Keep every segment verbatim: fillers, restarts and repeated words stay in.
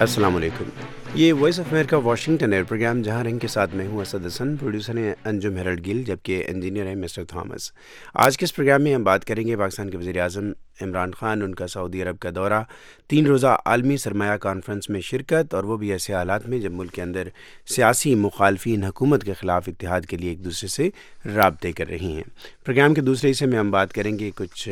السلام علیکم. یہ وائس آف امریکہ واشنگٹن ایئر پروگرام جہاں رنگ کے ساتھ میں ہوں اسد حسن، پروڈیوسر ہیں انجم ہیرلڈ گل، جبکہ انجینئر ہیں مسٹر تھامس. آج کے اس پروگرام میں ہم بات کریں گے پاکستان کے وزیر اعظم عمران خان، ان کا سعودی عرب کا دورہ، تین روزہ عالمی سرمایہ کانفرنس میں شرکت، اور وہ بھی ایسے حالات میں جب ملک کے اندر سیاسی مخالفین حکومت کے خلاف اتحاد کے لیے ایک دوسرے سے رابطے کر رہی ہیں. پروگرام کے دوسرے حصے میں ہم بات کریں گے کچھ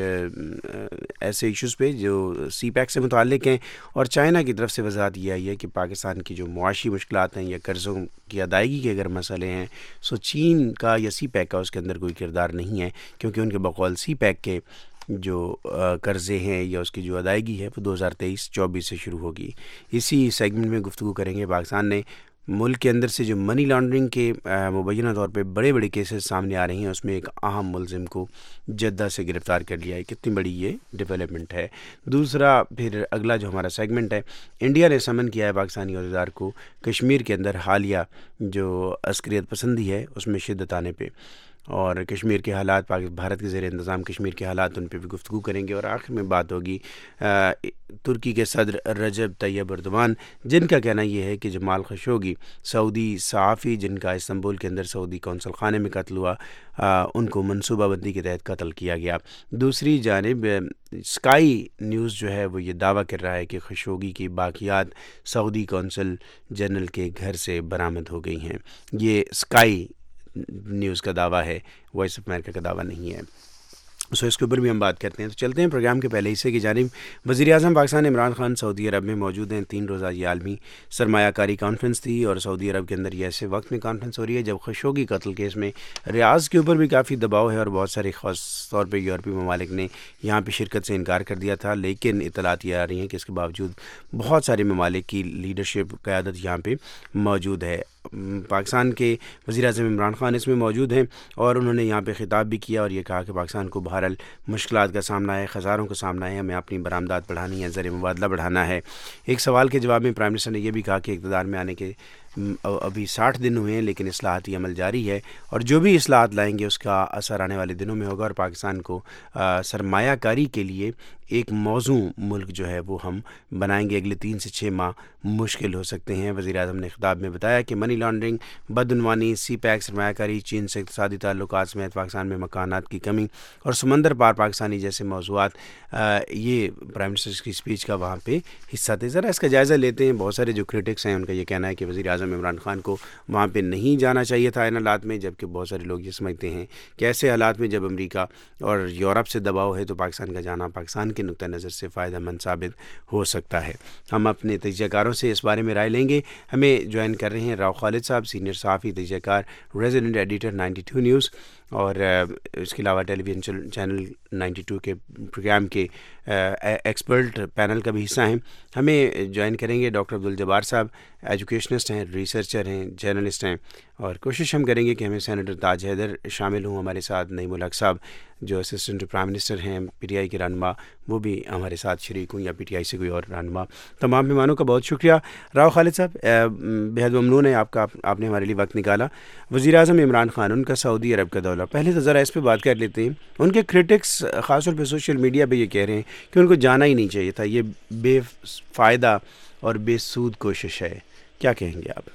ایسے ایشوز پہ جو سی پیک سے متعلق ہیں، اور چائنا کی طرف سے وضاحت یہ آئی ہے کہ پاکستان کی جو معاشی مشکلات ہیں یا قرضوں کی ادائیگی کے اگر مسئلے ہیں، سو چین کا یا سی پیک کا اس کے اندر کوئی کردار نہیں ہے، کیونکہ ان کے بقول سی پیک کے جو قرضے ہیں یا اس کی جو ادائیگی ہے وہ دو ہزار تیئیس چوبیس سے شروع ہوگی. اسی سیگمنٹ میں گفتگو کریں گے پاکستان نے ملک کے اندر سے جو منی لانڈرنگ کے مبینہ طور پہ بڑے بڑے کیسز سامنے آ رہے ہیں، اس میں ایک اہم ملزم کو جدہ سے گرفتار کر لیا ہے. کتنی بڑی یہ ڈیولپمنٹ ہے. دوسرا پھر اگلا جو ہمارا سیگمنٹ ہے، انڈیا نے سمن کیا ہے پاکستانی عہدیدار کو کشمیر کے اندر حالیہ جو عسکریت پسندی ہے اس میں شدت آنے پہ، اور کشمیر کے حالات، بھارت کے زیر انتظام کشمیر کے حالات، ان پہ بھی گفتگو کریں گے. اور آخر میں بات ہوگی ترکی کے صدر رجب طیب اردوان، جن کا کہنا یہ ہے کہ جمال خشوگی سعودی صحافی جن کا استنبول کے اندر سعودی قونصل خانے میں قتل ہوا، ان کو منصوبہ بندی کے تحت قتل کیا گیا. دوسری جانب اسکائی نیوز جو ہے وہ یہ دعویٰ کر رہا ہے کہ خشوگی کی باقیات سعودی قونصل جنرل کے گھر سے برآمد ہو گئی ہیں. یہ اسکائی نیوز کا دعویٰ ہے، وائس آف امریکہ کا دعویٰ نہیں ہے. سو اس کے اوپر بھی ہم بات کرتے ہیں. تو چلتے ہیں پروگرام کے پہلے حصے کی جانب. وزیر اعظم پاکستان عمران خان سعودی عرب میں موجود ہیں. تین روزہ یہ عالمی سرمایہ کاری کانفرنس تھی، اور سعودی عرب کے اندر یہ ایسے وقت میں کانفرنس ہو رہی ہے جب خشوگی قتل کیس میں ریاض کے اوپر بھی کافی دباؤ ہے، اور بہت سارے خاص طور پہ یورپی ممالک نے یہاں پہ شرکت سے انکار کر دیا تھا. لیکن اطلاعات یہ آ رہی ہیں کہ اس کے باوجود بہت سارے ممالک کی لیڈرشپ، قیادت یہاں پہ موجود ہے. پاکستان کے وزیر اعظم عمران خان اس میں موجود ہیں، اور انہوں نے یہاں پہ خطاب بھی کیا اور یہ کہا کہ پاکستان کو بہرحال مشکلات کا سامنا ہے، خساروں کا سامنا ہے، ہمیں اپنی برآمدات بڑھانی ہے، زر مبادلہ بڑھانا ہے. ایک سوال کے جواب میں پرائم منسٹر نے یہ بھی کہا کہ اقتدار میں آنے کے ابھی ساٹھ دن ہوئے ہیں، لیکن اصلاحاتی عمل جاری ہے، اور جو بھی اصلاحات لائیں گے اس کا اثر آنے والے دنوں میں ہوگا، اور پاکستان کو سرمایہ کاری کے لیے ایک موزوں ملک جو ہے وہ ہم بنائیں گے. اگلے تین سے چھ ماہ مشکل ہو سکتے ہیں. وزیر اعظم نے خطاب میں بتایا کہ منی لانڈرنگ، بدعنوانی، سی پیک، سرمایہ کاری، چین سے اقتصادی تعلقات سمیت پاکستان میں مکانات کی کمی اور سمندر پار پاکستانی جیسے موضوعات، یہ پرائم منسٹر کی اسپیچ کا وہاں پہ حصہ تھے. ذرا اس کا جائزہ لیتے ہیں. بہت سارے جو کرٹکس ہیں ان کا یہ کہنا ہے کہ وزیر اعظم عمران خان کو وہاں پہ نہیں جانا چاہیے تھا ان حالات میں، جبکہ بہت سارے لوگ یہ سمجھتے ہیں کہ ایسے حالات میں جب امریکہ اور یورپ سے دباؤ ہے تو پاکستان کا جانا پاکستان کے نقطہ نظر سے فائدہ مند ثابت ہو سکتا ہے. ہم اپنے تجزیہ کاروں سے اس بارے میں رائے لیں گے. ہمیں جوائن کر رہے ہیں راؤ خالد صاحب، سینئر صحافی، تجزیہ کار، resident editor ninety two news, اور اس کے علاوہ television channel ninety two کے پروگرام کے ایکسپرٹ پینل کا بھی حصہ ہیں. ہمیں جوائن کریں گے ڈاکٹر عبدالجبار صاحب، ایجوکیشنسٹ ہیں، ریسرچر ہیں، جرنلسٹ ہیں، اور کوشش ہم کریں گے کہ ہمیں سینیٹر تاج حیدر شامل ہوں ہمارے ساتھ. نعیم الحق صاحب جو اسسٹنٹ پرائم منسٹر ہیں، پی ٹی آئی کے رہنما، وہ بھی ہمارے ساتھ شریک ہوں، یا پی ٹی آئی سے کوئی اور رہنما. تمام مہمانوں کا بہت شکریہ. راؤ خالد صاحب، بہت ممنون ہے آپ کا، آپ نے ہمارے لیے وقت نکالا. وزیر اعظم عمران خان، ان کا سعودی عرب کا دورہ، پہلے تو ذرا اس پہ بات کر لیتے ہیں. ان کے کرٹکس خاص طور پہ سوشل میڈیا پہ یہ کہہ رہے ہیں کہ ان کو جانا ہی نہیں چاہیے تھا، یہ بے فائدہ اور بے سود کوشش ہے. کیا کہیں گے آپ؟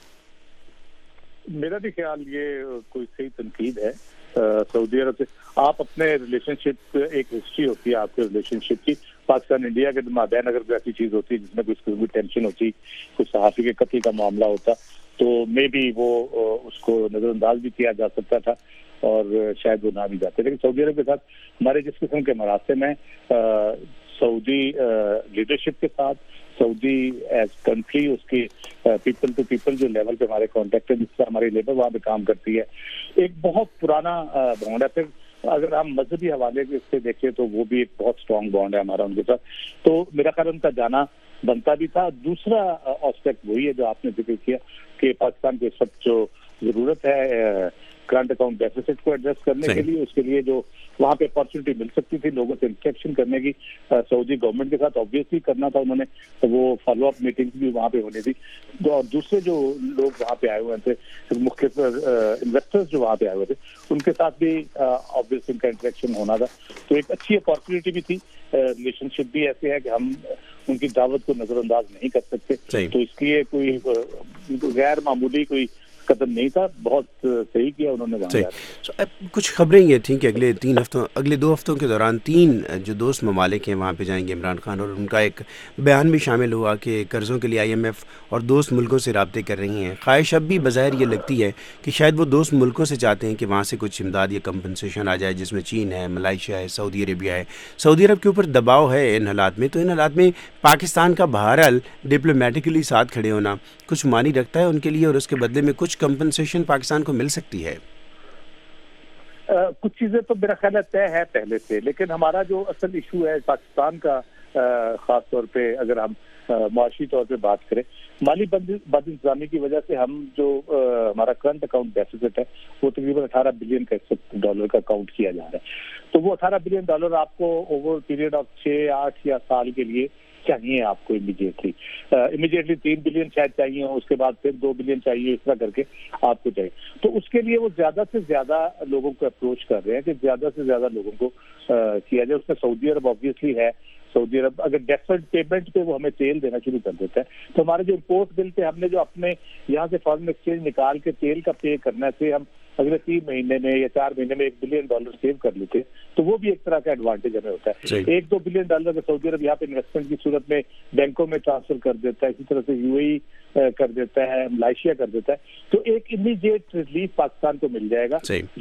میرا بھی خیال یہ کوئی صحیح تنقید ہے سعودی عرب سے. آپ اپنے ریلیشن شپ، ایک ہسٹری ہوتی ہے آپ کے ریلیشن شپ کی، پاکستان انڈیا کے مابین اگر کوئی ایسی چیز ہوتی جس میں کوئی بھی ٹینشن ہوتی، کوئی صحافی کے قتل کا معاملہ ہوتا، تو مے بی وہ اس کو نظر انداز بھی کیا جا سکتا تھا اور شاید وہ نہ بھی جاتے. لیکن سعودی عرب کے ساتھ ہمارے جس قسم کے مراسم ہیں، سعودی لیڈرشپ کے ساتھ، سعودی ایز کنٹری، اس کی پیپل ٹو پیپل جو لیول پہ ہمارے کانٹیکٹ ہے، جس سے ہماری لیبر وہاں پہ کام کرتی ہے، ایک بہت پرانا بانڈ ہے. پھر اگر ہم مذہبی حوالے سے دیکھیں تو وہ بھی ایک بہت اسٹرانگ بانڈ ہے ہمارا ان کے ساتھ. تو میرا خیال ان کا جانا بنتا بھی تھا. دوسرا آسپیکٹ وہی ہے جو آپ نے ذکر کیا کہ پاکستان کو اس وقت جو ضرورت ہے करंट अकाउंट डेफिसिट को एड्रेस करने के लिए, उसके लिए जो वहाँ पे अपॉर्चुनिटी मिल सकती थी लोगों से इंटरेक्शन करने की सऊदी गवर्नमेंट के साथ ऑब्वियसली करना था उन्होंने, तो वो फॉलो अप मीटिंग्स भी वहाँ पे होनी थी। तो और दूसरे जो लोग वहाँ पे आए हुए थे, मुख्य इन्वेस्टर्स जो वहाँ पे आए हुए थे, उनके साथ भी ऑब्वियसली उनका इंटरेक्शन होना था। तो एक अच्छी अपॉर्चुनिटी भी थी। रिलेशनशिप भी ऐसे है कि हम उनकी दावत को नजरअंदाज नहीं कर सकते, तो इसलिए कोई गैर मामूली कोई कदम नहीं था, बहुत सही किया उन्होंने वहाँ जाकर। so, कुछ खबरें ये थी कि अगले तीन हफ्तों अगले दो हफ्तों के दौरान तीन जो दोस्त ममालिक हैं वहाँ पे जाएंगे इमरान खान, और उनका एक बयान भी शामिल हुआ कि कर्ज़ों के लिए आईएमएफ और दोस्त मुल्कों से राब्ते कर रही हैं। ख्वाहिश अब भी बज़ाहिर ये लगती है कि शायद वो दोस्त मुल्कों से चाहते हैं कि वहाँ से कुछ इमदाद या कंपनसेशन आ जाए, जिसमें चीन है, मलाइशिया है, सऊदी अरेबिया है। सऊदी अरब के ऊपर दबाव है इन हालात में, तो इन हालात में पाकिस्तान का बहरहाल डिप्लोमेटिकली साथ खड़े होना कुछ मानी रखता है उनके लिए, और उसके बदले में कुछ कंपनसेशन पाकिस्तान को मिल सकती है। आ, कुछ चीजें तो मेरा ख्याल तय है पहले से, लेकिन हमारा जो असल इशू है पाकिस्तान का, खास तौर पे अगर हम मुआशी तौर पे बात करें, माली बद इंतजामी की वजह से हम जो आ, हमारा करंट अकाउंट डेफिसिट है वो तकरीबन अठारह बिलियन का डॉलर का काउंट किया जा रहा है। तो वो अठारह बिलियन डॉलर आपको ओवर पीरियड ऑफ छः आठ या साल के लिए चाहिए आपको इमीडिएटली इमीडिएटली तीन बिलियन शायद चाहिए, उसके बाद फिर दो बिलियन चाहिए, इस तरह करके आपको चाहिए। तो उसके लिए वो ज्यादा से ज्यादा लोगों को अप्रोच कर रहे हैं कि ज्यादा से ज्यादा लोगों को आ, किया जाए। उसमें सऊदी अरब ऑब्वियसली है। सऊदी अरब अगर डेफर्ड पेमेंट पे वो हमें तेल देना शुरू कर देता है, तो हमारे जो इम्पोर्ट बिल थे, हमने जो अपने यहाँ से फॉरेन एक्सचेंज निकाल के तेल का पे करना से हम अगले तीन महीने में या चार महीने में एक बिलियन डॉलर सेव कर लेते, तो वो भी एक तरह का एडवांटेज हमें होता है। एक दो बिलियन डॉलर अगर सऊदी अरब यहाँ पे इन्वेस्टमेंट की सूरत में बैंकों में ट्रांसफर कर देता है, इसी तरह से यूएई कर देता है, मलेशिया कर देता है, तो एक इमीडिएट रिलीफ पाकिस्तान को मिल जाएगा।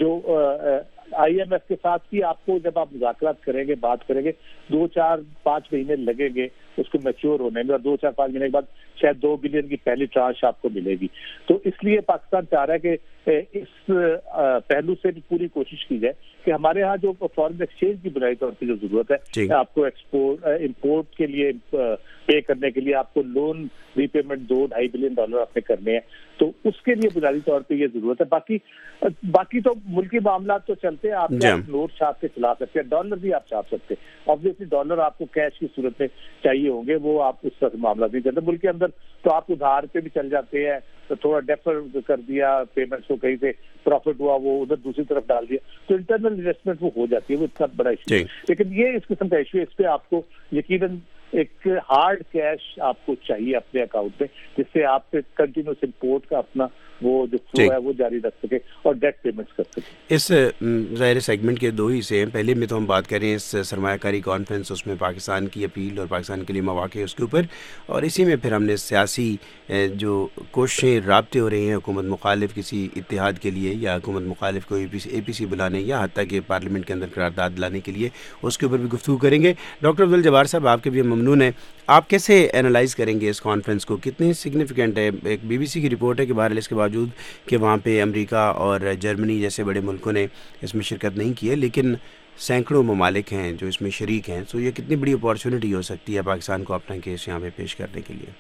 जो आईएमएफ के साथ भी आपको जब आप मुज़ाकरात करेंगे, बात करेंगे, दो चार पाँच महीने लगेंगे उसको मैच्योर होने में, और दो चार पाँच महीने के बाद शायद दो बिलियन की पहली ट्रांच आपको मिलेगी। तो इसलिए पाकिस्तान चाह रहा है कि इस पहलू से भी पूरी कोशिश की जाए कि हमारे यहाँ जो फॉरेन एक्सचेंज की बुनियादी तौर पर जो जरूरत है, आपको एक्सपोर्ट इम्पोर्ट के लिए पे करने के लिए आपको लोन रीपेमेंट दो ढाई बिलियन डॉलर आपने करने हैं, तो उसके लिए बुनियादी तौर पे ये जरूरत है। बाकी बाकी तो मुल्की मामला तो चलते हैं, आप नोट छाप के चला सकते हैं, डॉलर भी आप छाप सकते हैं। ऑब्वियसली डॉलर आपको कैश की सूरत में चाहिए होंगे, वो आप उस तरह मामला नहीं चलते। मुल्क के अंदर तो आप उधार पे भी चल जाते हैं, तो थोड़ा डेफर कर दिया पेमेंट्स को, कहीं से प्रॉफिट हुआ वो उधर दूसरी तरफ डाल दिया, तो इंटरनल इन्वेस्टमेंट वो हो जाती है, वो इतना बड़ा इशू है। लेकिन ये इस किस्म का इशू है, इस पे आपको यकीनन एक हार्ड कैश आपको चाहिए अपने अकाउंट में, जिससे आप कंटिन्यूस इम्पोर्ट का अपना वो जो फ्लो है वो जारी रख सके और डेट पेमेंट्स कर सके। इस ज़ाहिर सेगमेंट के दो हिस्से हैं। पहले में तो हम बात करें इस सरमायाकारी कॉन्फ्रेंस, उसमें पाकिस्तान की अपील और पाकिस्तान के लिए मौक़े उसके ऊपर, और इसी में फिर हमने सियासी जो कोशिशें राब्ते हो रही हैं हुकूमत मुखालिफ किसी इत्तेहाद के लिए, या हुकूमत मुखालिफ को ए पी सी बुलाने, या हत्ता कि पार्लियामेंट के अंदर करारदाद लाने के लिए, उसके ऊपर भी गुफ्तगू करेंगे। डॉक्टर अब्दुल जब्बार साहब, आपके भी ममनून है, आप कैसे एनालाइज करेंगे इस कॉन्फ्रेंस को, कितनी सिग्निफिकेंट है? एक बीबीसी की रिपोर्ट है कि बहरहाल इसके बावजूद कि वहाँ पे अमेरिका और जर्मनी जैसे बड़े मुल्कों ने इसमें शिरकत नहीं की है, लेकिन सैकड़ों ममालिक हैं जो इसमें शरीक हैं, तो ये कितनी बड़ी अपॉर्चुनिटी हो सकती है पाकिस्तान को अपना केस यहाँ पे पेश करने के लिए?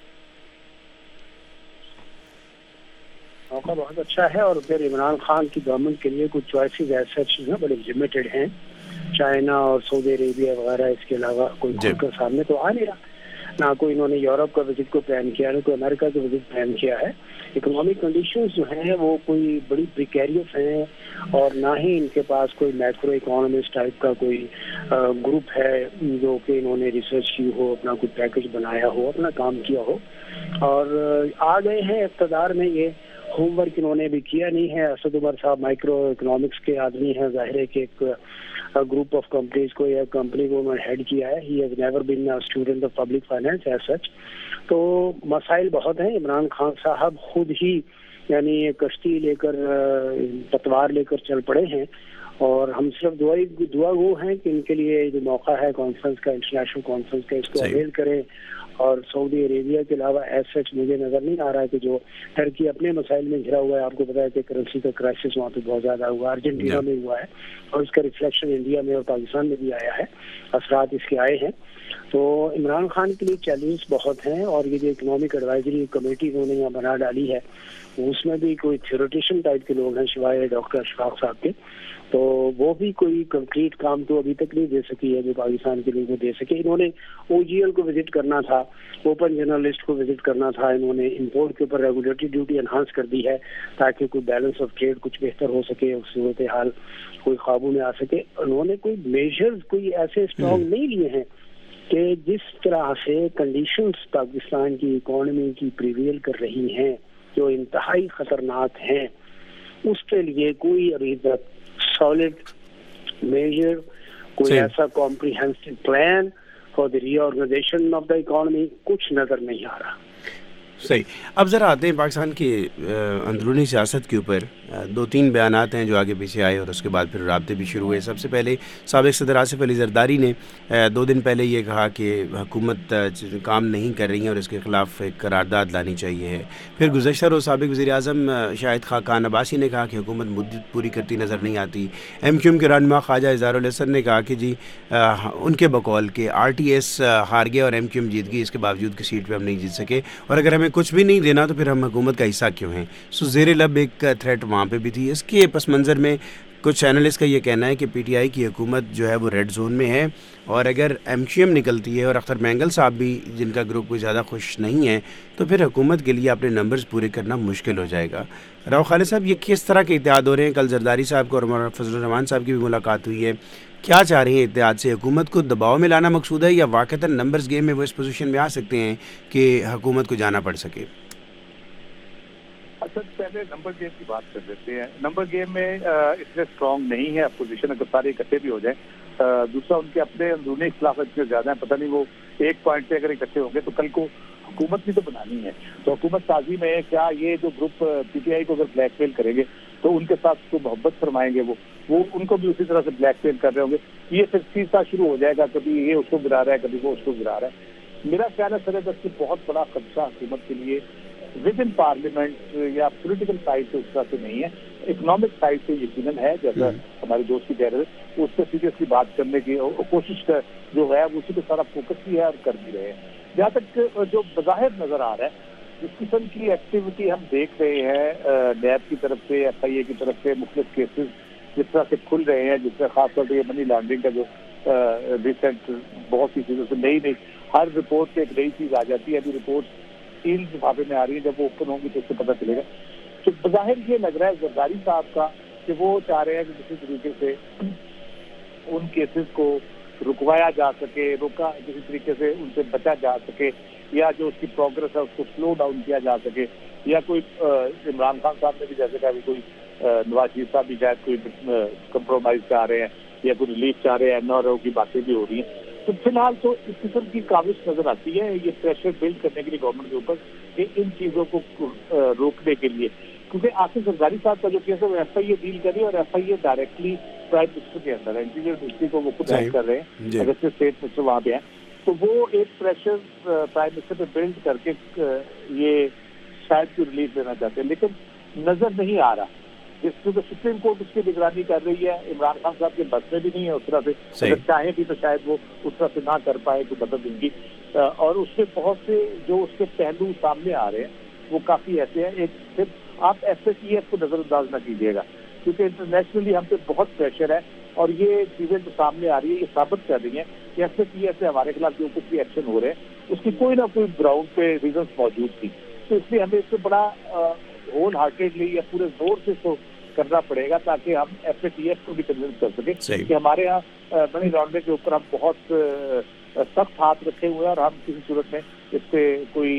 मौका बहुत अच्छा है, और फिर इमरान खान की गवर्नमेंट के लिए कुछ चॉइसेस ऐसे हैं बड़े लिमिटेड हैं। चाइना और सऊदी अरेबिया वगैरह, इसके अलावा कोई खुलकर सामने तो आ नहीं रहा। ना कोई इन्होंने यूरोप का विजिट को प्लान किया, ना कोई अमेरिका का विजिट प्लान किया है। इकोनॉमिक कंडीशंस जो हैं वो कोई बड़ी प्रिकेरियस हैं, और ना ही इनके पास कोई मैक्रो इकोनॉमिस्ट टाइप का कोई ग्रुप है जो कि इन्होंने रिसर्च की हो, अपना कोई पैकेज बनाया हो, अपना काम किया हो, और आ गए हैं इक़्तिदार में। ये होमवर्क इन्होंने भी किया नहीं है। असद उमर साहब माइक्रो इकोनॉमिक्स के आदमी हैं, जाहिर है कि एक ग्रुप ऑफ कंपनीज को या कंपनी को उन्होंने हेड किया है। He has never been a student of public finance as such. तो मसाइल बहुत हैं। इमरान खान साहब खुद ही यानी कश्ती लेकर, पतवार लेकर चल पड़े हैं, اور ہم صرف دعا دعا وہ ہیں کہ ان کے لیے جو موقع ہے کانفرنس کا، انٹرنیشنل کانفرنس کا، اس کو اویل کریں. اور سعودی عربیہ کے علاوہ ایز سچ مجھے نظر نہیں آ رہا ہے کہ جو ٹرکی اپنے مسائل میں گھرا ہوا ہے، آپ کو پتا ہے کہ کرنسی کا کرائسس وہاں پہ بہت زیادہ ہوا، ارجنٹینا میں ہوا ہے، اور اس کا ریفلیکشن انڈیا میں اور پاکستان میں بھی آیا ہے، اثرات اس کے آئے ہیں. تو عمران خان کے لیے چیلنج بہت ہیں. اور یہ جو اکنامک ایڈوائزری کمیٹی انہوں نے یہاں بنا ڈالی ہے، اس میں بھی کوئی تھیوریٹیشن ٹائپ کے لوگ ہیں سوائے ڈاکٹر اشفاق صاحب کے، تو وہ بھی کوئی کنکریٹ کام تو ابھی تک نہیں دے سکی ہے جو پاکستان کے لیے وہ دے سکے. انہوں نے او جی ایل کو وزٹ کرنا تھا، اوپن جرنلسٹ کو وزٹ کرنا تھا، انہوں نے امپورٹ کے اوپر ریگولیٹری ڈیوٹی انہانس کر دی ہے تاکہ کوئی بیلنس آف ٹریڈ کچھ بہتر ہو سکے، صورت حال کوئی قابو میں آ سکے. انہوں نے کوئی میجرز کوئی ایسے اسٹرانگ نہیں لیے ہیں کہ جس طرح سے کنڈیشنز پاکستان کی اکانومی کی پریویل کر رہی ہیں جو انتہائی خطرناک ہیں، اس کے لیے کوئی ابھی تک سالڈ میجر، کوئی ایسا comprehensive plan for the reorganization of the economy کچھ نظر نہیں آ رہا. صحیح. اب ذرا آتے ہیں پاکستان کی اندرونی سیاست کے اوپر. دو تین بیانات ہیں جو آگے پیچھے آئے اور اس کے بعد پھر رابطے بھی شروع ہوئے. سب سے پہلے سابق صدر آصف علی زرداری نے دو دن پہلے یہ کہا کہ حکومت کام نہیں کر رہی ہے اور اس کے خلاف ایک قرارداد لانی چاہیے ہے. پھر گزشتہ روز سابق وزیر اعظم شاہد خاقان عباسی نے کہا کہ حکومت مدت پوری کرتی نظر نہیں آتی. ایم کیو ایم کے رہنما خواجہ اظہار الحسن نے کہا کہ جی ان کے بقول کہ آر ٹی ایس ہار گیا اور ایم کیو ایم جیت گئی، اس کے باوجود کی سیٹ پہ ہم نہیں جیت سکے، اور اگر ہمیں کچھ بھی نہیں دینا تو پھر ہم حکومت کا حصہ کیوں ہیں. سو زیر لب ایک تھریٹ وہاں پہ بھی تھی. اس کے پس منظر میں کچھ اینالسٹ کا یہ کہنا ہے کہ پی ٹی آئی کی حکومت جو ہے وہ ریڈ زون میں ہے، اور اگر ایم کیو ایم نکلتی ہے اور اختر مینگل صاحب بھی جن کا گروپ کوئی زیادہ خوش نہیں ہے تو پھر حکومت کے لیے اپنے نمبرز پورے کرنا مشکل ہو جائے گا. راؤ خالد صاحب، یہ کس طرح کے اتحاد ہو رہے ہیں؟ کل زرداری صاحب کو اور مولانا فضل الرحمان صاحب کی بھی ملاقات ہوئی ہے. کیا چاہ رہے ہیں اتحاد سے؟ حکومت کو دباؤ میں لانا مقصود ہے یا واقعتاً نمبرز گیم میں وہ اس پوزیشن میں آ سکتے ہیں کہ حکومت کو جانا پڑ سکے؟ اچھا، پہلے نمبر گیم کی بات کر لیتے ہیں. نمبر گیم میں اتنے اسٹرانگ نہیں ہے اپوزیشن، اگر سارے اکٹھے بھی ہو جائیں. دوسرا، ان کے اپنے اندرونی اختلاف اتنے زیادہ ہیں، پتہ نہیں وہ ایک پوائنٹ پہ اگر اکٹھے ہوں گے تو کل کو حکومت بھی تو بنانی ہے. تو حکومت سازی میں کیا یہ جو گروپ پی ٹی آئی کو اگر بلیک میل کریں گے تو ان کے ساتھ کو محبت فرمائیں گے، وہ وہ ان کو بھی اسی طرح سے بلیک میل کر رہے ہوں گے. یہ پھر سیدھا شروع ہو جائے گا، کبھی یہ اس کو گرا رہا ہے، کبھی وہ اس کو گرا رہا ہے. میرا خیال ہے سر دس بہت بڑا خدشہ حکومت کے لیے ود ان پارلیمنٹ یا پولیٹیکل سائڈ سے اس طرح سے نہیں ہے، اکنامک سائڈ سے یقیناً ہے. جیسا ہمارے دوست کی کہہ رہے تھے، اس پہ سیریسلی بات کرنے کی کوشش جو ہے اسی پہ سارا فوکس بھی ہے اور کر بھی رہے ہیں. جہاں تک جو بظاہر نظر آ رہا ہے جس قسم کی ایکٹیویٹی ہم دیکھ رہے ہیں نیب کی طرف سے، ایف آئی اے کی طرف سے، مختلف کیسز جس طرح سے کھل رہے ہیں، جس طرح خاص طور پہ یہ منی لانڈرنگ کا جو ریسنٹ بہت سی چیزوں سے نئی نئی ہر رپورٹ سے ایک نئی چیز آ جاتی ہے. ابھی رپورٹ تین لفافے میں آ رہی ہے، جب وہ اوپن ہوں گی تو اس سے پتہ چلے گا. تو بظاہر یہ لگ رہا ہے زرداری صاحب کا کہ وہ چاہ رہے ہیں کہ کسی طریقے سے ان کیسز کو رکوایا جا سکے، روکا کسی طریقے سے ان سے بچا جا سکے، یا جو اس کی پروگرس ہے اس کو سلو ڈاؤن کیا جا سکے. یا کوئی عمران خان صاحب نے بھی جیسے کہ کوئی نواز شریف صاحب بھی شاید کوئی کمپرومائز چاہ رہے ہیں یا کوئی ریلیف چاہ رہے ہیں، این آر او کی باتیں بھی ہو رہی ہیں. تو فی الحال تو اس قسم کی کاوش نظر آتی ہے یہ پریشر بلڈ کرنے کے لیے گورنمنٹ کے اوپر کہ ان چیزوں کو روکنے کے لیے، کیونکہ آصف زرداری صاحب کا جو کیس ہے وہ ایف آئی اے ڈیل کر رہی ہے اور F I A directly prime minister کے اندر ہے، انٹیریئر منسٹری کو وہ خود ہیلپ کر رہے ہیں، اگر سے اسٹیٹ منسٹر وہاں پہ ہیں. تو وہ ایک پریشر پرائم منسٹر پہ بلڈ کر کے یہ شاید کوئی ریلیف لینا چاہتے ہیں، لیکن نظر نہیں آ رہا جس کیونکہ سپریم کورٹ اس کی نگرانی کر رہی ہے. عمران خان صاحب کے بس میں بھی نہیں ہے اس طرح سے، اگر چاہیں بھی تو شاید وہ اس طرح سے نہ کر پائے کوئی مدد ان کی. اور اس کے بہت سے جو اس کے پہلو سامنے آ رہے ہیں وہ کافی ایسے ہیں. ایک صرف آپ ایف ایس ای ایف کو نظر انداز نہ کیجیے گا کیونکہ انٹرنیشنلی ہم پہ بہت پریشر ہے اور یہ چیزیں جو سامنے آ رہی ہے یہ ثابت کر رہی ہیں کہ ایف ایس ای ایف سے ہمارے خلاف جو کچھ بھی ایکشن ہو رہے ہیں اس کی کوئی نہ کوئی گراؤنڈ پہ ریزنس موجود تھی. تو اس لیے ہمیں اس سے بڑا ہول ہارٹیڈلی یا پورے زور سے تو کرنا پڑے گا تاکہ ہم ایف اے ٹی ایف کو بھی کنوینس کر سکیں کہ ہمارے یہاں منی لانڈرنگ کے اوپر ہم بہت سخت ہاتھ رکھے ہوئے ہیں اور ہم کسی صورت میں اس پہ کوئی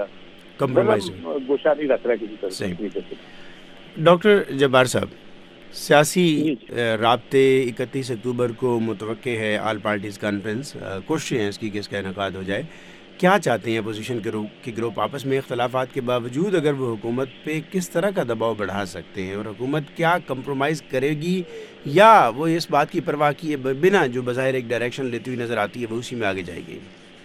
گوشہ نہیں رکھ رہا کسی طرح سے. ڈاکٹر جبار صاحب، سیاسی رابطے اکتیس اکتوبر کو متوقع ہے آل پارٹیز کانفرنس، کوششیں ہیں اس کی کہ اس کا انعقاد ہو جائے. کیا چاہتے ہیں اپوزیشن کے گروپ کے گروپ آپس میں اختلافات کے باوجود اگر وہ حکومت پہ کس طرح کا دباؤ بڑھا سکتے ہیں، اور حکومت کیا کمپرومائز کرے گی، یا وہ اس بات کی پرواہ کیے بنا جو بظاہر ایک ڈائریکشن لیتی ہوئی نظر آتی ہے وہ اسی میں آگے جائے گی؟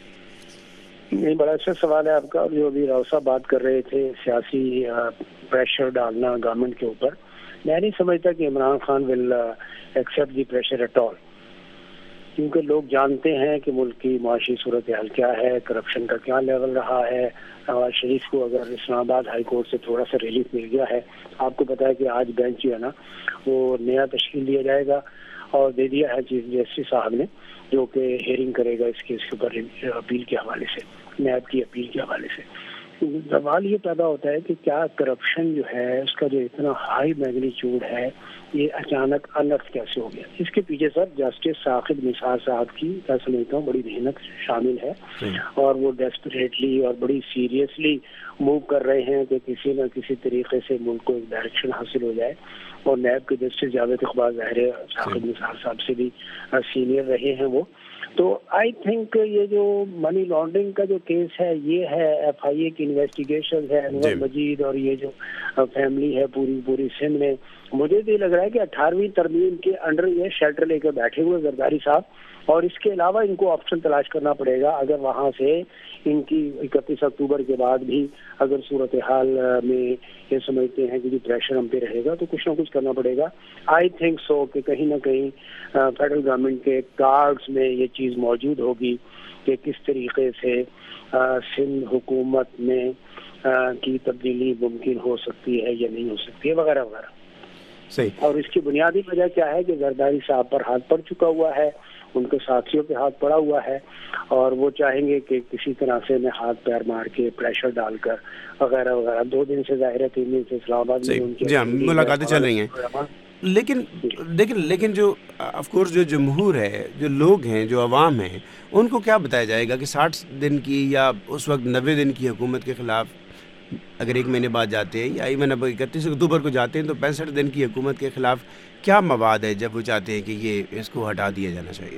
نہیں، بڑا اچھا سوال ہے آپ کا. جو ابھی راؤ صاحب بات کر رہے تھے سیاسی پریشر ڈالنا گورنمنٹ کے اوپر، میں نہیں سمجھتا کہ Imran Khan will accept the pressure at all, کیونکہ لوگ جانتے ہیں کہ ملک کی معاشی صورتحال کیا ہے، کرپشن کا کیا لیول رہا ہے. نواز شریف کو اگر اسلام آباد ہائی کورٹ سے تھوڑا سا ریلیف مل گیا ہے، آپ کو پتا ہے کہ آج بینچ جو ہے نا وہ نیا تشکیل دیا جائے گا اور دے دیا ہے چیف جسٹس صاحب نے، جو کہ ہیئرنگ کرے گا اس کیس کے اوپر اپیل کے حوالے سے، نیب کی اپیل کے حوالے سے. سوال یہ پیدا ہوتا ہے کہ کیا کرپشن جو ہے اس کا جو اتنا ہائی میگنیچیوڈ ہے یہ اچانک انرتھ کیسے ہو گیا؟ اس کے پیچھے سر جسٹس ثاقب نثار صاحب کی میں سمجھتا ہوں بڑی محنت شامل ہے، اور وہ ڈیسپریٹلی اور بڑی سیریسلی موو کر رہے ہیں کہ کسی نہ کسی طریقے سے ملک کو ایک ڈائریکشن حاصل ہو جائے. اور نیب کے جسٹس جاوید اقبال ظاہر ثاقب نثار صاحب سے بھی سینئر رہے ہیں وہ. تو آئی تھنک یہ جو منی لانڈرنگ کا جو کیس ہے یہ ہے ایف آئی اے کی انویسٹیگیشن ہے، انور مجید اور یہ جو فیملی ہے پوری پوری سندھ میں، مجھے تو یہ لگ رہا ہے کہ اٹھارہویں ترمیم کے انڈر یہ شیلٹر لے کے بیٹھے ہوئے زرداری صاحب، اور اس کے علاوہ ان کو آپشن تلاش کرنا پڑے گا اگر وہاں سے ان کی اکتیس اکتوبر کے بعد بھی اگر صورتحال میں یہ سمجھتے ہیں کہ جو پریشر ہم پہ رہے گا تو کچھ نہ کچھ کرنا پڑے گا. آئی تھنک سو کہ کہیں نہ کہیں فیڈرل گورنمنٹ کے کارڈز میں یہ چیز موجود ہوگی کہ کس طریقے سے سندھ حکومت میں کی تبدیلی ممکن ہو سکتی ہے یا نہیں ہو سکتی ہے وغیرہ وغیرہ. صحیح. اور اس کی بنیادی وجہ کیا ہے کہ زرداری صاحب پر ہاتھ پڑ چکا ہوا ہے، ان کے ساتھیوں پہ ہاتھ پڑا ہوا ہے، اور وہ چاہیں گے کہ کسی طرح سے میں ہاتھ پیر مار کے پریشر ڈال کر وغیرہ وغیرہ. دو دن سے ظاہر ہے تین دن سے اسلام آباد میں ان کی جی ہاں ملاقاتیں چل رہی ہیں، لیکن لیکن لیکن جو آف کورس جو جمہور ہے، جو لوگ ہیں، جو عوام ہیں، ان کو کیا بتایا جائے گا کہ ساٹھ دن کی یا اس وقت نوے دن کی حکومت کے خلاف اگر ایک مہینے بعد جاتے ہیں، یا ایون اب اکتیس اکتوبر کو جاتے ہیں، تو پینسٹھ دن کی حکومت کے خلاف کیا مواد ہے جب وہ چاہتے ہیں کہ یہ اس کو ہٹا دیا جانا چاہیے؟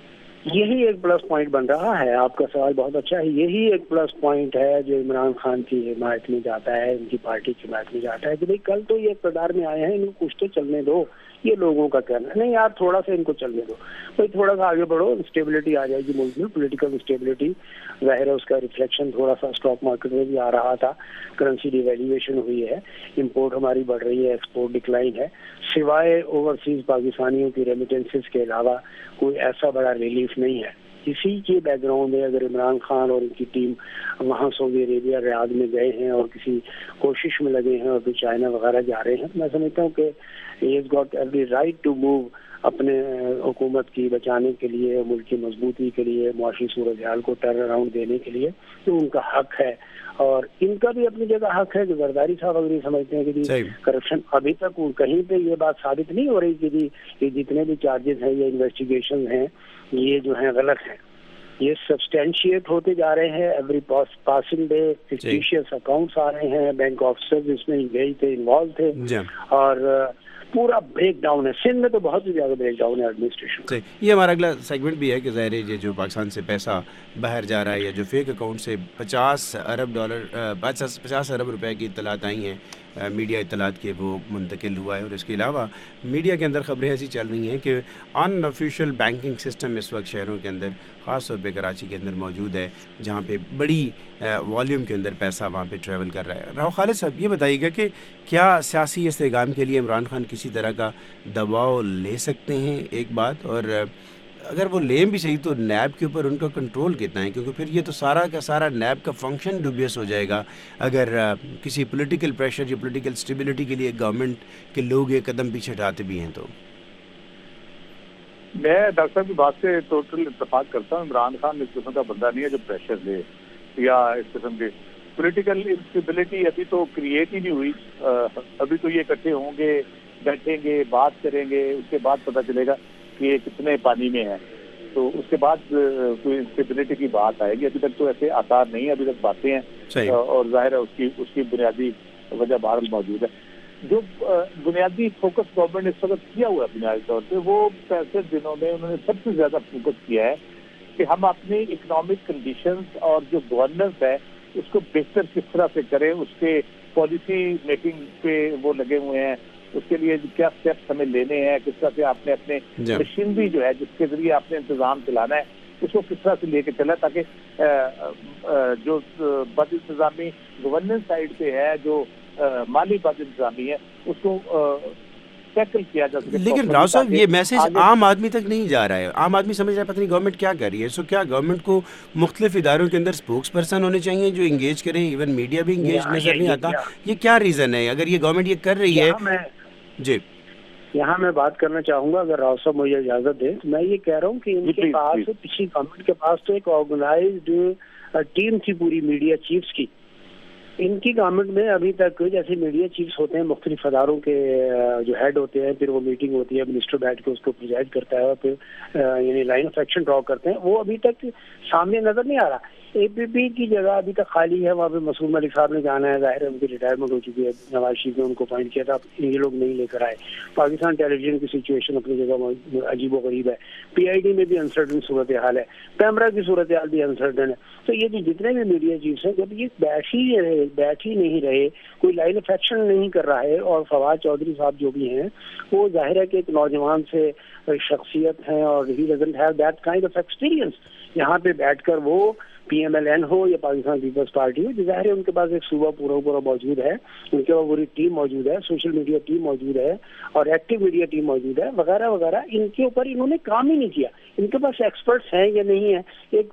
یہی ایک پلس پوائنٹ بن رہا ہے. آپ کا سوال بہت اچھا ہے. یہی ایک پلس پوائنٹ ہے جو عمران خان کی حمایت میں جاتا ہے، ان کی پارٹی کی حمایت میں جاتا ہے کہ بھائی کل تو یہ اقتدار میں آئے ہیں، ان کو کچھ تو چلنے دو. یہ لوگوں کا کہنا ہے نہیں یار تھوڑا سا ان کو چلنے دو، بھائی تھوڑا سا آگے بڑھو، اسٹیبلٹی آ جائے گی ملک میں، پولیٹیکل اسٹیبلٹی. ظاہر ہے اس کا ریفلیکشن تھوڑا سا اسٹاک مارکیٹ میں بھی آ رہا تھا، کرنسی ڈی ویلیویشن ہوئی ہے، امپورٹ ہماری بڑھ رہی ہے، ایکسپورٹ ڈکلائن ہے. سوائے اوورسیز پاکستانیوں کی ریمیٹنسز کے علاوہ کوئی ایسا بڑا ریلیف نہیں ہے. اسی کے بیک گراؤنڈ میں اگر عمران خان اور ان کی ٹیم وہاں سعودی عربیہ ریاض میں گئے ہیں اور کسی کوشش میں لگے ہیں اور پھر چائنا وغیرہ جا رہے ہیں، تو میں سمجھتا ہوں کہ he has got every right to move اپنے حکومت کی بچانے کے لیے، ملک کی مضبوطی کے لیے، معاشی صورتحال کو ٹرن اراؤنڈ دینے کے لیے. تو ان کا حق ہے، اور ان کا بھی اپنی جگہ حق ہے کہ زرداری صاحب اگر یہ سمجھتے ہیں کہ کرپشن ابھی تک کہیں پہ یہ بات ثابت نہیں ہو رہی کہ یہ جتنے بھی چارجز ہیں یا انویسٹیگیشن ہیں یہ جو ہیں غلط ہیں، یہ سبسٹینشیٹ ہوتے جا رہے ہیں. Every passing day fictitious accounts آ رہے ہیں، بینک آفیسر اس میں گئے تھے، انوالو تھے، اور پورا بریک ڈاؤن ہے. سندھ میں تو بہت ہی زیادہ بریک ڈاؤن ہے ایڈمنسٹریشن. یہ ہمارا اگلا سیگمنٹ بھی ہے کہ ظاہر ہے یہ جو پاکستان سے پیسہ باہر جا رہا ہے یا جو فیک اکاؤنٹ سے پچاس ارب ڈالر پچاس ارب روپے کی اطلاعات آئی ہیں میڈیا اطلاعات کے، وہ منتقل ہوا ہے. اور اس کے علاوہ میڈیا کے اندر خبریں ایسی چل رہی ہیں کہ ان آفیشیل بینکنگ سسٹم اس وقت شہروں کے اندر، خاص طور پہ کراچی کے اندر موجود ہے، جہاں پہ بڑی والیوم کے اندر پیسہ وہاں پہ ٹریول کر رہا ہے. راؤ خالد صاحب یہ بتائیے گا کہ کیا سیاسی استحکام کے لیے عمران خان کسی طرح کا دباؤ لے سکتے ہیں؟ ایک بات، اور اگر وہ لیں بھی صحیح تو نیب کے اوپر ان کا کنٹرول کتنا ہے؟ کیونکہ پھر یہ تو سارا کا سارا نیب کا فنکشن ڈوبیس ہو جائے گا اگر کسی پولیٹیکل پریشر یا پولیٹیکل اسٹیبلٹی کے لیے گورنمنٹ کے لوگ ایک قدم پیچھے ہٹاتے بھی ہیں. تو میں ڈاکٹر صاحب کی بات سے ٹوٹل اتفاق کرتا ہوں. عمران خان اس قسم کا بندہ نہیں ہے جو پریشر لے یا اس قسم کے پولیٹیکل انسٹیبلٹی ابھی تو کریٹ ہی نہیں ہوئی. ابھی تو یہ اکٹھے ہوں گے، بیٹھیں گے، بات کریں گے، اس کے بعد پتہ چلے گا کہ یہ کتنے پانی میں ہیں، تو اس کے بعد کوئی انسٹیبلٹی کی بات آئے گی. ابھی تک تو ایسے آثار نہیں ہیں، ابھی تک باتیں ہیں، اور ظاہر ہے اس کی اس کی بنیادی وجہ بہرحال موجود ہے. جو بنیادی فوکس گورنمنٹ نے اس وقت کیا ہوا ہے بنیادی طور پہ، وہ پینسٹھ دنوں میں انہوں نے سب سے زیادہ فوکس کیا ہے کہ ہم اپنی اکنامک کنڈیشنز اور جو گورننس ہے اس کو بہتر کس طرح سے کریں، اس کے پالیسی میکنگ پہ وہ لگے ہوئے ہیں، اس کے لیے کیا اسٹیپس ہمیں لینے ہیں، کس طرح سے آپ نے اپنے مشینری جو ہے جس کے ذریعے آپ نے انتظام چلانا ہے اس کو کس طرح سے لے کے چلا، تاکہ جو بد انتظامی گورننس سائڈ پہ ہے، جو مالی بد انتظامی ہے، اس کو ٹیکل کیا جا سکے. لیکن راؤ صاحب یہ میسج عام آدمی تک نہیں جا رہا ہے. عام آدمی سمجھ رہا ہے پتہ نہیں گورنمنٹ کیا کر رہی ہے. سو کیا گورنمنٹ کو مختلف اداروں کے اندر اسپوکس پرسن ہونے چاہیے جو انگیج کریں؟ ایون میڈیا بھی انگیج نظر نہیں آتا. یہ کیا ریزن ہے اگر یہ گورنمنٹ یہ کر رہی ہے؟ جی یہاں میں بات کرنا چاہوں گا، اگر راؤ صاحب مجھے اجازت دیں تو میں یہ کہہ رہا ہوں کہ ان کے پاس پچھلی گورنمنٹ کے پاس تو ایک آرگنائزڈ ٹیم تھی پوری میڈیا چیفز کی. ان کی گورنمنٹ میں ابھی تک جیسے میڈیا چیفز ہوتے ہیں مختلف اداروں کے جو ہیڈ ہوتے ہیں، پھر وہ میٹنگ ہوتی ہے، منسٹر بیٹھ کے اس کو پریزائڈ کرتا ہے اور پھر یعنی لائن آف ایکشن ڈرا کرتے ہیں، وہ ابھی تک سامنے نظر نہیں آ رہا. اے پی پی کی جگہ ابھی تک خالی ہے، وہاں پہ مسعود ملک صاحب نے جانا ہے، ظاہر ہے ان کی ریٹائرمنٹ ہو چکی ہے، نواز شریف نے ان کو اپوائنٹ کیا تھا، یہ لوگ نہیں لے کر آئے. پاکستان ٹیلی ویژن کی سچویشن اپنی جگہ عجیب و غریب ہے، پی آئی ڈی میں بھی انسرٹن صورتحال ہے، پیمرا کی صورتحال بھی انسرٹن ہے. تو یہ جو جتنے بھی میڈیا چیفز ہیں جب یہ بیٹھ ہی رہے بیٹھ ہی نہیں رہے، کوئی لائن آف ایکشن نہیں کر رہا ہے، اور فواد چودھری صاحب جو بھی ہیں وہ ظاہر ہے کہ ایک نوجوان سے شخصیت ہیں اور he doesn't have that kind of experience. یہاں پہ بیٹھ کر وہ پی ایم ایل این ہو یا پاکستان پیپلز پارٹی ہو، ظاہر ہے ان کے پاس ایک صوبہ پورا پورا موجود ہے، ان کے پاس پوری ٹیم موجود ہے، سوشل میڈیا ٹیم موجود ہے اور ایکٹیو میڈیا ٹیم موجود ہے وغیرہ وغیرہ. ان کے اوپر انہوں نے کام ہی نہیں کیا. ان کے پاس ایکسپرٹس ہیں یا نہیں ہیں ایک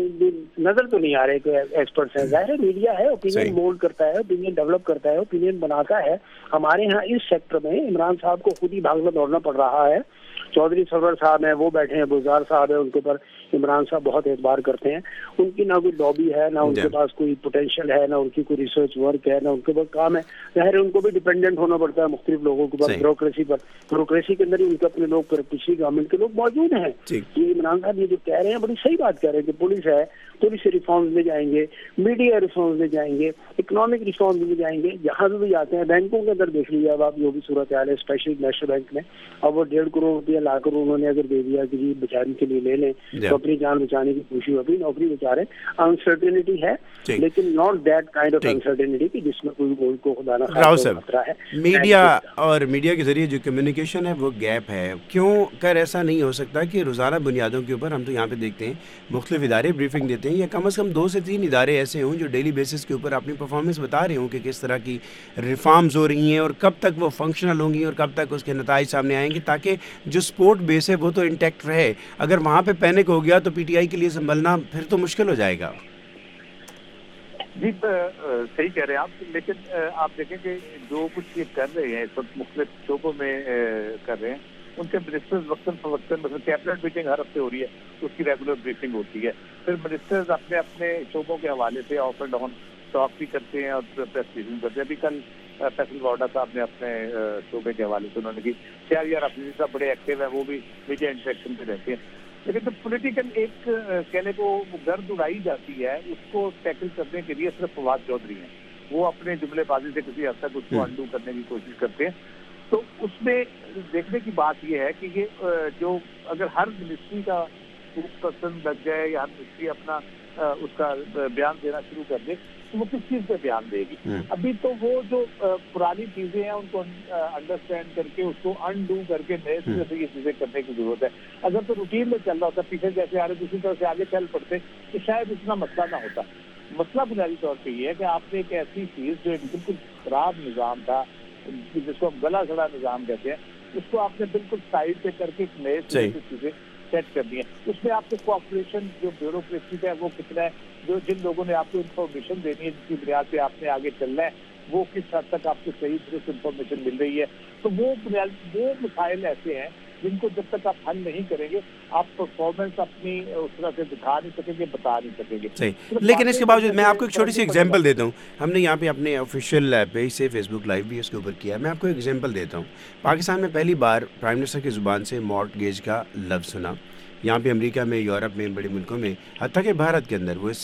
نظر تو نہیں آ رہے کہ ایکسپرٹس ہیں. ظاہر ہے میڈیا ہے، اوپینین مولڈ کرتا ہے، اوپینین ڈیولپ کرتا ہے، اوپینین بناتا ہے. ہمارے ہاں اس سیکٹر میں عمران صاحب کو خود ہی بھاگنا دوڑنا پڑ رہا ہے. چودھری سرور صاحب ہیں وہ بیٹھے ہیں، گلزار صاحب ہیں ان کے اوپر عمران صاحب بہت اعتبار کرتے ہیں. ان کی نہ کوئی لابی ہے، نہ ان کے پاس کوئی پوٹینشیل ہے، نہ ان کی کوئی ریسرچ ورک ہے، نہ ان کے پاس کام ہے. ظاہر ہے ان کو بھی ڈیپینڈنٹ ہونا پڑتا ہے مختلف لوگوں کے پاس، بیوروکریسی پر. بیوروکریسی کے اندر ہی ان کے اپنے لوگ پچھلی گورنمنٹ کے لوگ موجود ہیں. یہ عمران صاحب یہ جو کہہ رہے ہیں بڑی صحیح بات کہہ رہے ہیں کہ پولیس ہے، پولیس ریفارمز میں جائیں گے، میڈیا ریفارمز میں جائیں گے، اکنامک ریفارمز میں جائیں گے، جہاں بھی بھی جاتے ہیں. بینکوں کے اندر دیکھ لیجیے اب آپ جو بھی صورتحال ہے، اسپیشلی نیشنل بینک میں اب وہ ڈیڑھ کروڑ روپیہ لا کر انہوں نے اگر دے دیا کہ جی بچانے کے لیے لے لیں تو اپنی جان بچانے کی کوشش ہوگی. نوکری بچا رہے ہیں، انسرٹینٹی ہے لیکن not that kind of uncertainty کہ جس میں کوئی ملک کو خدا نہ خواستہ خطرہ ہے. میڈیا اور میڈیا کے ذریعے جو کمیونیکیشن ہے وہ گیپ ہے. کیوں کر ایسا نہیں ہو سکتا کہ روزانہ بنیادوں کے اوپر ہم تو یہاں پہ دیکھتے ہیں مختلف ادارے بریفنگ دیتے ہیں، یا کم از کم دو سے تین ادارے ایسے ہوں جو ڈیلی بیسس کے اوپر اپنی پرفارمنس بتا رہے ہوں کہ کس طرح کی ریفارمز ہو رہی ہیں اور کب تک وہ فنکشنل ہوں گی اور کب تک اس کے نتائج سامنے آئیں گے، تاکہ جو سپورٹ بیس ہے وہ تو انٹیکٹ رہے. اگر وہاں پہ پینک ہو گیا تو پی ٹی آئی کے لیے سنبھلنا پھر تو مشکل ہو جائے گا. جی صحیح کہہ رہے ہیں آپ، لیکن آپ دیکھیں کہ جو کچھ یہ کر رہے ہیں اس وقت مختلف شعبوں میں کر رہے ہیں، ان کے منسٹرز وقتاً فوقتاً مثلا کیبنٹ میٹنگ ہر ہفتے ہو رہی ہے، اس کی ریگولر بریفنگ ہوتی ہے. پھر منسٹرز اپنے اپنے شعبوں کے حوالے سے آف اینڈ آن ٹاک بھی کرتے ہیں اور پریس بریفنگ کرتے ہیں. ابھی کل فیصل واڈا صاحب نے اپنے شعبے کے حوالے سے انہوں نے کی. شہر یار افریدی صاحب بڑے ایکٹیو ہیں، وہ بھی میڈیا انٹریکشن پہ رہتے ہیں. لیکن جو پولیٹیکل ایک کہنے کو گرد اڑائی جاتی ہے اس کو ٹیکل کرنے کے لیے صرف فواد چودھری ہیں. وہ اپنے جملے بازی سے کسی حد تک اس کو انڈو کرنے کی کوشش کرتے ہیں. تو اس میں دیکھنے کی بات یہ ہے کہ یہ جو اگر ہر منسٹری کا اسپوک پرسن لگ جائے یا ہر منسٹری اپنا اس کا بیان دینا شروع کر دے تو وہ کس چیز پہ بیان دے گی؟ ابھی تو وہ جو پرانی چیزیں ہیں ان کو انڈرسٹینڈ کر کے اس کو انڈو کر کے نئے سرے سے یہ چیزیں کرنے کی ضرورت ہے. اگر تو روٹین میں چل رہا ہوتا، پیچھے جیسے آ رہے دوسری طرف سے آگے چل پڑتے تو شاید اتنا مسئلہ نہ ہوتا. مسئلہ بنیادی طور پہ یہ ہے کہ آپ نے ایک ایسی چیز جو بالکل خراب نظام تھا، جس کو ہم گلا سڑا نظام کہتے ہیں، اس کو آپ نے بالکل سائڈ پہ کر کے ایک نئے سرے سے چیزیں سیٹ کر دی ہیں. اس میں آپ کے کوآپریشن جو بیوروکریسی ہے وہ کتنا ہے، جو جن لوگوں نے آپ کو انفارمیشن دینی ہے جس کی بنیاد پہ آپ نے آگے چلنا ہے وہ کس حد تک آپ کو صحیح درست انفارمیشن مل رہی ہے. تو وہ وہ مسائل ایسے ہیں جن کو جب تک آپ حل نہیں کریں گے آپ پرفارمنس اپنی اس طرح سے دکھا نہیں سکیں گے، بتا نہیں سکیں گے. صحیح. لیکن اس کے باوجود میں آپ کو ایک چھوٹی سی ایگزامپل دیتا ہوں. ہم نے یہاں پہ اپنے آفیشیل پیج سے فیس بک لائیو بھی اس کے اوپر کیا. میں آپ کو ایک ایگزامپل دیتا ہوں. پاکستان میں پہلی بار پرائم منسٹر کی زبان سے مارٹگیج کا لفظ سنا. یہاں پہ امریکہ میں، یورپ میں، بڑے ملکوں میں، حتیٰ کہ بھارت کے اندر وہ اس سے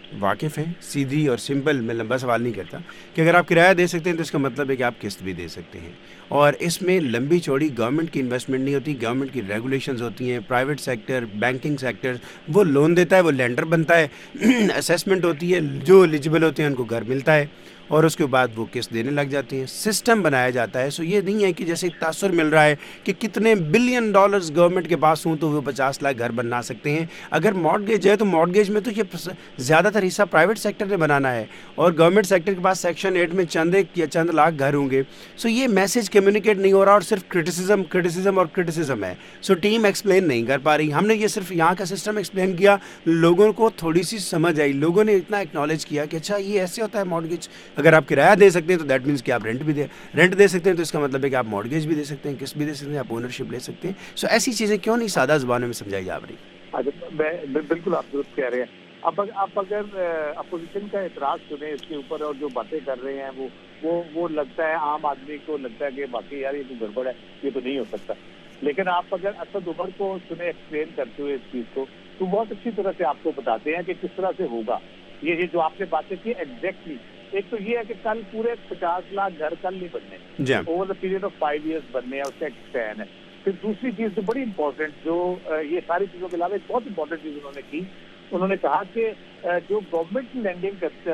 واقف ہیں. سیدھی اور سمپل, میں لمبا سوال نہیں کرتا, کہ اگر آپ کرایہ دے سکتے ہیں تو اس کا مطلب ہے کہ آپ قسط بھی دے سکتے ہیں. اور اس میں لمبی چوڑی گورنمنٹ کی انویسٹمنٹ نہیں ہوتی, گورنمنٹ کی ریگولیشنز ہوتی ہیں. پرائیویٹ سیکٹر, بینکنگ سیکٹر وہ لون دیتا ہے, وہ لینڈر بنتا ہے, اسیسمنٹ ہوتی ہے, جو ایلیجبل ہوتے ہیں ان کو گھر ملتا ہے اور اس کے بعد وہ قسط دینے لگ جاتے ہیں. سسٹم بنایا جاتا ہے. سو یہ نہیں ہے کہ جیسے ایک تاثر مل رہا ہے کہ کتنے بلین ڈالرز گورنمنٹ کے پاس ہوں تو وہ پچاس لاکھ گھر بنا سکتے ہیں. اگر مارٹگیج ہے تو مارٹگیج میں تو یہ زیادہ تر حصہ پرائیویٹ سیکٹر نے بنانا ہے اور گورنمنٹ سیکٹر کے پاس سیکشن ایٹ میں چند ایک یا چند لاکھ گھر ہوں گے. سو یہ میسج کمیونیکیٹ نہیں ہو رہا اور صرف کرٹیسزم کرٹیسزم اور کرٹیسزم ہے. سو ٹیم ایکسپلین نہیں کر پا رہی. ہم نے یہ صرف یہاں کا سسٹم ایکسپلین کیا, لوگوں کو تھوڑی سی سمجھ آئی, لوگوں نے اتنا ایکنالج کیا کہ اچھا یہ ایسے ہوتا ہے مارٹگیج. اگر آپ کرایہ دے سکتے ہیں تو دیٹ مینس کہ آپ رینٹ بھی دے رینٹ دے سکتے ہیں, تو اس کا مطلب ہے کہ آپ مارٹگیج بھی دے سکتے ہیں, قسط بھی دے سکتے ہیں, آپ اونرشپ لے سکتے ہیں. سو ایسی چیزیں کیوں نہیں سادہ زبانوں میں سمجھائی جا رہی؟ بالکل آپ درست کہہ رہے ہیں. اب آپ اگر اپوزیشن کا اعتراض سنیں اس کے اوپر اور جو باتیں کر رہے ہیں وہ وہ وہ لگتا ہے عام آدمی کو لگتا ہے کہ باقی یار یہ تو گڑبڑ ہے, یہ تو نہیں ہو سکتا. لیکن آپ اگر اسد عمر کو سنیں ایکسپلین کرتے ہوئے اس چیز کو, تو بہت اچھی طرح سے آپ کو بتاتے ہیں کہ کس طرح سے ہوگا. یہ جو آپ نے باتیں کی ایگزیکٹلی, ایک تو یہ ہے کہ کل پورے پچاس لاکھ گھر کل نہیں بننے, over the period of five years بننے ہیں, اس کا ایک اسپین ہے. پھر دوسری چیز جو بڑی امپورٹنٹ, جو یہ ساری چیزوں کے علاوہ ایک بہت امپورٹنٹ چیز انہوں نے کی, انہوں نے کہا کہ جو گورنمنٹ لینڈنگ کرتے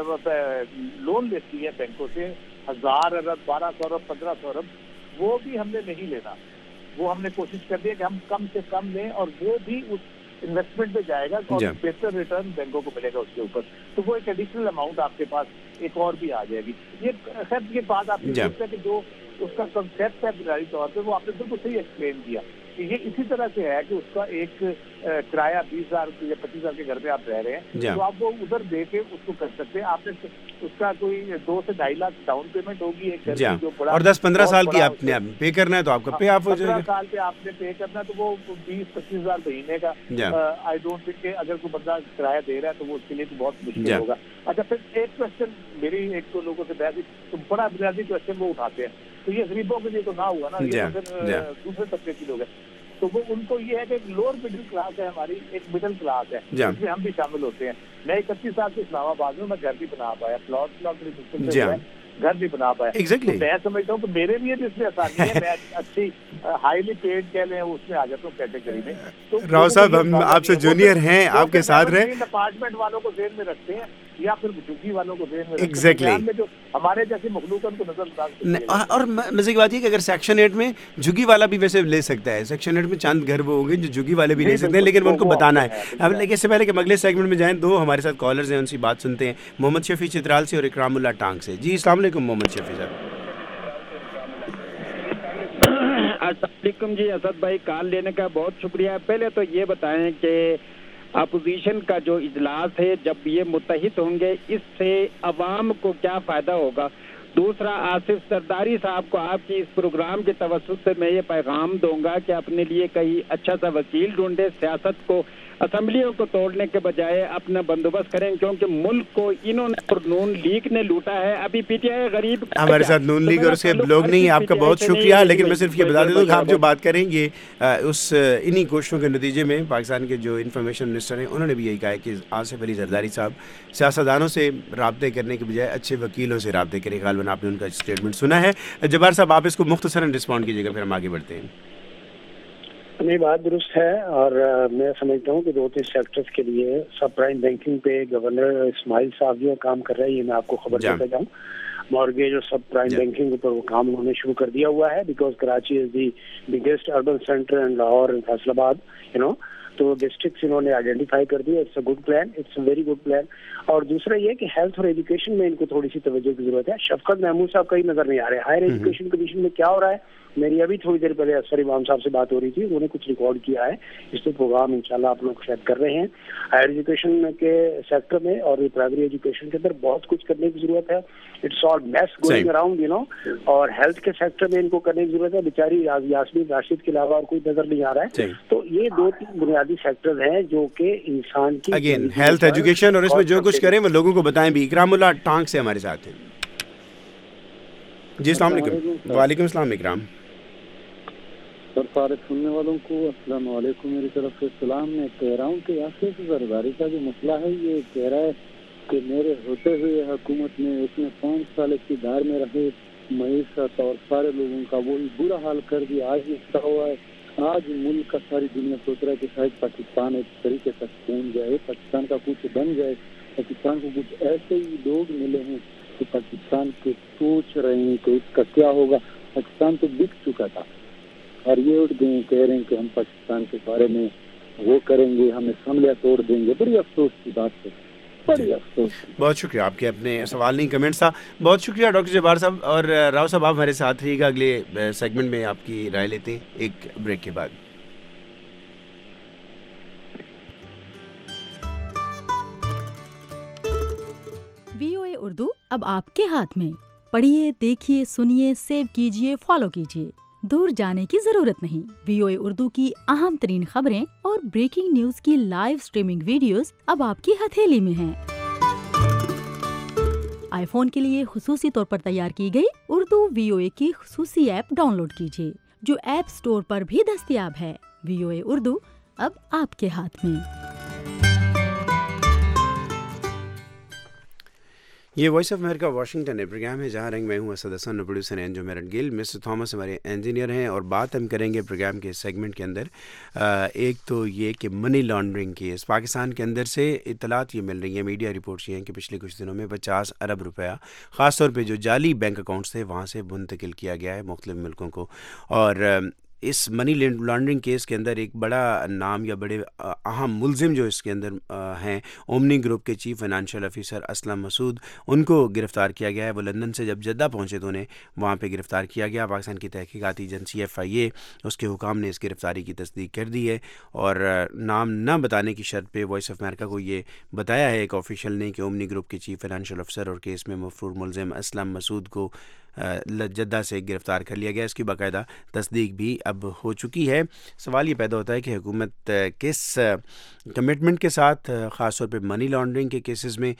لون لیتی ہے بینکوں سے ہزار ارب, بارہ سو ارب, پندرہ سو ارب, وہ بھی ہم نے نہیں لینا. وہ ہم نے کوشش کر دی ہے کہ ہم کم سے کم لیں اور وہ بھی اس انویسٹمنٹ پہ جائے گا اور بہتر ریٹرن بینکوں کو ملے گا اس کے اوپر. تو وہ ایک ایڈیشنل اماؤنٹ آپ کے پاس ایک اور بھی آ جائے گی. یہ خیر یہ بات آپ نے سوچا کہ جو اس کا کنسیپٹ ہے بنیادی طور پہ وہ آپ نے بالکل صحیح ایکسپلین کیا کہ یہ اسی طرح سے ہے کہ اس کا ایک کرایہ بیس ہزار یا پچیس ہزار کے گھر پہ آپ رہ رہے ہیں تو آپ وہ ادھر دے کے اس کو کر سکتے ہیں. آپ نے اس کا کوئی دو سے ڈھائی لاکھ ڈاؤن پیمنٹ ہوگی ایک گھر کی جو بڑا, اور دس پندرہ سال کی آپ نے پے کرنا ہے تو آپ کا پے آف ہو جائے گا. پندرہ سال پہ آپ نے پے کرنا ہے تو وہ بیس پچیس ہزار مہینے کا. آئی ڈونٹ تھنک کہ اگر کوئی بندہ کرایہ دے رہا ہے تو وہ اس کے لیے تو بہت مشکل ہوگا. اچھا پھر ایک کوشچن میری ایک تو لوگوں سے بحث, تو بڑا بنیادی کوشچن وہ اٹھاتے ہیں, تو یہ غریبوں کے لیے تو نہ ہوا نا, یہ تو پھر دوسرے طبقے کے لوگ ہیں. تو وہ ان کو یہ ہے کہ لوور مڈل کلاس ہے ہماری, ایک مڈل کلاس ہے جس میں ہم بھی شامل ہوتے ہیں. میں اکتیس سال سے اسلام آباد میں میں گھر بھی بنا پایا, پلاٹ پلاٹ مشکل سے گھر بھی بنا پایا. میں سمجھتا ہوں کہ میرے لیے بھی اس میں آسانی ہے, میں اچھی ہائیلی پیڈ کہہ لیں اس میں آ جاتا ہوں کیٹیگری میں. تو راؤ صاحب ہم آپ سے جونیئر ہیں, آپ کے ساتھ رہے. اپارٹمنٹ والوں کو ذہن میں رکھتے ہیں یا پھر جھگی والوں کو ذہن میں رکھتے ہیں, جو ہمارے جیسے مخلوق ان کو نظر انداز. اور مزے کی بات یہ کہ اگر سیکشن ایٹ میں جھگی والا بھی ویسے لے سکتا ہے, سیکشن ایٹ میں چند گھر وہ ہوں گے جو جھگی والے بھی لے سکتے ہیں, لیکن ان کو بتانا ہے. اب لیکن اس سے پہلے کہ اگلے سیگمنٹ میں جائیں, دو ہمارے ساتھ کالرز ہیں, ان سے بات سنتے ہیں. محمد شفیع چترال سے اور اکرام اللہ ٹانگ سے. جی السلام علیکم محمد شفیع صاحب. السلام علیکم. جی اسد بھائی, کال لینے کا بہت شکریہ. پہلے تو یہ بتائیں کہ اپوزیشن کا جو اجلاس ہے جب یہ متحد ہوں گے اس سے عوام کو کیا فائدہ ہوگا. دوسرا, آصف سرداری صاحب کو آپ کی اس پروگرام کے توسط سے میں یہ پیغام دوں گا کہ اپنے لیے کہیں اچھا سا وکیل ڈھونڈے, سیاست کو اسمبلیوں کو توڑنے کے بجائے اپنا بندوبست کریں, کیونکہ ملک کو انہوں نے اور نون لیگ نے لوٹا ہے. ابھی پی ٹی آئی غریب ہمارے ساتھ نون لیگ اور اس کے لوگ نہیں, آپ کا بہت شکریہ. لیکن میں صرف یہ بتا دیتا ہوں کہ آپ جو بات کریں گے اس انہی کوششوں کے نتیجے میں پاکستان کے جو انفارمیشن منسٹر ہیں انہوں نے بھی یہی کہا ہے کہ آصف علی زرداری صاحب سیاستدانوں سے رابطے کرنے کے بجائے اچھے وکیلوں سے رابطے کریں. غالباً آپ نے ان کا اسٹیٹمنٹ سنا ہے. جبار صاحب آپ اس کو مختصراً رسپونڈ کیجیے گا, پھر ہم آگے بڑھتے ہیں. نہیں, بات درست ہے, اور میں سمجھتا ہوں کہ دو تین سیکٹرز کے لیے سب پرائم بینکنگ پہ گورنر اسماعیل صاحب جو کام کر رہے ہیں, یہ میں آپ کو خبر دیتا جاؤں. مارگیج اور سب پرائم بینکنگ پر وہ کام انہوں نے شروع کر دیا ہوا ہے, because Karachi is the biggest urban centre and Lahore and Faisalabad, you نو, تو ڈسٹرکٹس انہوں نے آئیڈینٹیفائی کر دیا. It's a good plan, it's a very good plan. اور دوسرا یہ کہ ہیلتھ اور ایجوکیشن میں ان کو تھوڑی سی توجہ کی ضرورت ہے. شفقت محمود صاحب کہیں نظر نہیں آ رہے. ہائر ایجوکیشن کمیشن میں کیا ہو رہا ہے, میری ابھی تھوڑی دیر پہلے اثر امام صاحب سے بات ہو رہی تھی, انہوں نے کچھ ریکارڈ کیا ہے, اس پہ پروگرام انشاءاللہ آپ لوگ شاید کر رہے ہیں. ہائر ایجوکیشن کے سیکٹر میں اور پرائمری ایجوکیشن کے اندر بہت کچھ کرنے کی ضرورت ہے. It's all mess going around, you know. اور ہیلتھ کے سیکٹر میں ان کو کرنے کی ضرورت ہے. بیچاری یاسمین راشد کے علاوہ اور کوئی نظر نہیں آ رہا ہے. تو یہ دو تین بنیادی سیکٹر ہیں جو کہ انسان کی اگین ہیلتھ, ایجوکیشن, اور اس میں جو کچھ کریں وہ لوگوں کو بتائیں بھی. اکرام اللہ ٹانگ سے ہمارے ساتھ ہیں. جی السلام علیکم. وعلیکم السلام اکرام. سر سارے سننے والوں کو السلام علیکم, میری طرف سے سلام. میں کہہ رہا ہوں کہ آصف زرداری کا جو مسئلہ ہے یہ کہہ رہا ہے کہ میرے ہوتے ہوئے حکومت میں اس نے پانچ سال اقتدار میں رہے، معیشت اور سارے لوگوں کا وہی برا حال کر دیا. آج یہ کیا ہوا ہے؟ آج ملک کا ساری دنیا سوچ رہا ہے کہ شاید پاکستان ایک طریقے سے سکون جائے، پاکستان کا کچھ بن جائے، پاکستان کو کچھ ایسے ہی لوگ ملے ہیں کہ پاکستان کے سوچ رہے ہیں کہ اس کا کیا ہوگا. پاکستان تو بک چکا تھا اور یہ اٹھ گئے کہہ رہے ہیں کہ ہم پاکستان کے بارے میں وہ کریں گے، ہم اسمبلیاں توڑ دیں گے. بڑی افسوس کی بات ہے، بڑی افسوس. بہت شکریہ. آپ کے اپنے سوال نہیں کمنٹس تھا. بہت شکریہ ڈاکٹر جبار صاحب. اور راؤ صاحب آپ ہمارے ساتھ رہیے گا، اگلے سیگمنٹ میں آپ کی رائے لیتے ہیں ایک بریک کے بعد. وی او اے اردو اب آپ کے ہاتھ میں. پڑھیے، دیکھیے، سنیے، سیو کیجیے، فالو کیجیے. دور جانے کی ضرورت نہیں. وی او اے اردو کی اہم ترین خبریں اور بریکنگ نیوز کی لائیو سٹریمنگ ویڈیوز اب آپ کی ہتھیلی میں ہیں. آئی فون کے لیے خصوصی طور پر تیار کی گئی اردو وی او اے کی خصوصی ایپ ڈاؤن لوڈ کیجیے، جو ایپ سٹور پر بھی دستیاب ہے. وی او اے اردو اب آپ کے ہاتھ میں. یہ وائس آف امریکہ واشنگٹن ہے پروگرام ہے جہاں رنگ میں ہوں Asad Hassan, producer Anjum Mirat Gill. Mister Thomas ہمارے انجینئر ہیں اور بات ہم کریں گے پروگرام کے سیگمنٹ کے اندر. ایک تو یہ کہ منی لانڈرنگ کیس پاکستان کے اندر سے اطلاعات یہ مل رہی ہیں، میڈیا رپورٹس یہ ہیں کہ پچھلے کچھ دنوں میں پچاس ارب روپیہ خاص طور پہ جو جعلی بینک اکاؤنٹس تھے وہاں سے منتقل کیا گیا ہے مختلف ملکوں کو. اور اس منی لانڈرنگ کیس کے اندر ایک بڑا نام یا بڑے اہم ملزم جو اس کے اندر ہیں، اومنی گروپ کے chief financial officer Aslam Masood, ان کو گرفتار کیا گیا ہے. وہ لندن سے جب جدہ پہنچے تو انہیں وہاں پہ گرفتار کیا گیا. پاکستان کی تحقیقاتی ایجنسی ایف آئی اے اس کے حکام نے اس گرفتاری کی تصدیق کر دی ہے اور نام نہ بتانے کی شرط پہ وائس آف امریکہ کو یہ بتایا ہے ایک آفیشل نے کہ اومنی گروپ کے چیف فائنانشیل آفیسر اور کیس میں مفرور ملزم اسلم مسعود کو جدہ سے گرفتار کر لیا گیا. اس کی باقاعدہ تصدیق بھی اب ہو چکی ہے. سوال یہ پیدا ہوتا ہے کہ حکومت کس کمٹمنٹ کے ساتھ خاص طور پہ منی لانڈرنگ کے کیسز میں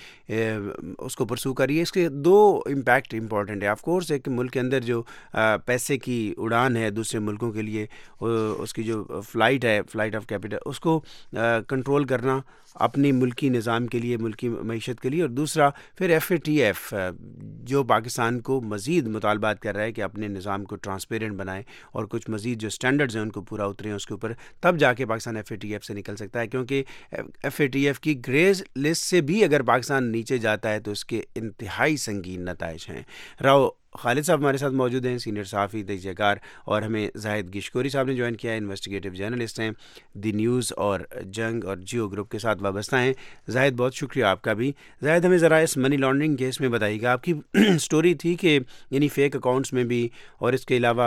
اس کو پرسو کر رہی ہے. اس کے دو امپیکٹ امپورٹنٹ ہے. آف کورس ایک ملک کے اندر جو پیسے کی اڑان ہے دوسرے ملکوں کے لیے، اس کی جو فلائٹ ہے، فلائٹ آف کیپٹل، اس کو کنٹرول کرنا اپنی ملکی نظام کے لیے، ملکی معیشت کے لیے. اور دوسرا پھر ایف اے ٹی ایف جو پاکستان کو مزید مطالبات کر رہا ہے کہ اپنے نظام کو ٹرانسپیرنٹ بنائے اور کچھ مزید جو سٹینڈرڈز ہیں ان کو پورا اتریں اس کے اوپر، تب جا کے Pakistan F A T F سے نکل سکتا ہے. کیونکہ ایف اے ٹی ایف کی گریز لسٹ سے بھی اگر پاکستان نیچے جاتا ہے تو اس کے انتہائی سنگین نتائج ہیں. راؤ خالد صاحب ہمارے ساتھ موجود ہیں، سینئر صحافی تجزیہ کار، اور ہمیں زاہد گشکوری صاحب نے جوائن کیا ہے، انویسٹیگیٹو جرنلسٹ ہیں، دی نیوز اور جنگ اور جیو گروپ کے ساتھ وابستہ ہیں. زاہد بہت شکریہ آپ کا بھی. زاہد ہمیں ذرا اس منی لانڈرنگ کیس میں بتائیے گا. آپ کی سٹوری تھی کہ یعنی فیک اکاؤنٹس میں بھی اور اس کے علاوہ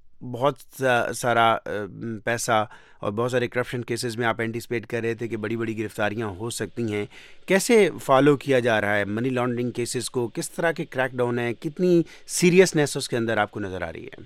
بہت سارا پیسہ اور بہت سارے کرپشن کیسز میں آپ اینٹیسپیٹ کر رہے تھے کہ بڑی بڑی گرفتاریاں ہو سکتی ہیں. کیسے فالو کیا جا رہا ہے منی لانڈرنگ کیسز کو؟ کس طرح کے کریک ڈاؤن ہیں؟ کتنی سیریسنیس اس کے اندر آپ کو نظر آ رہی ہے؟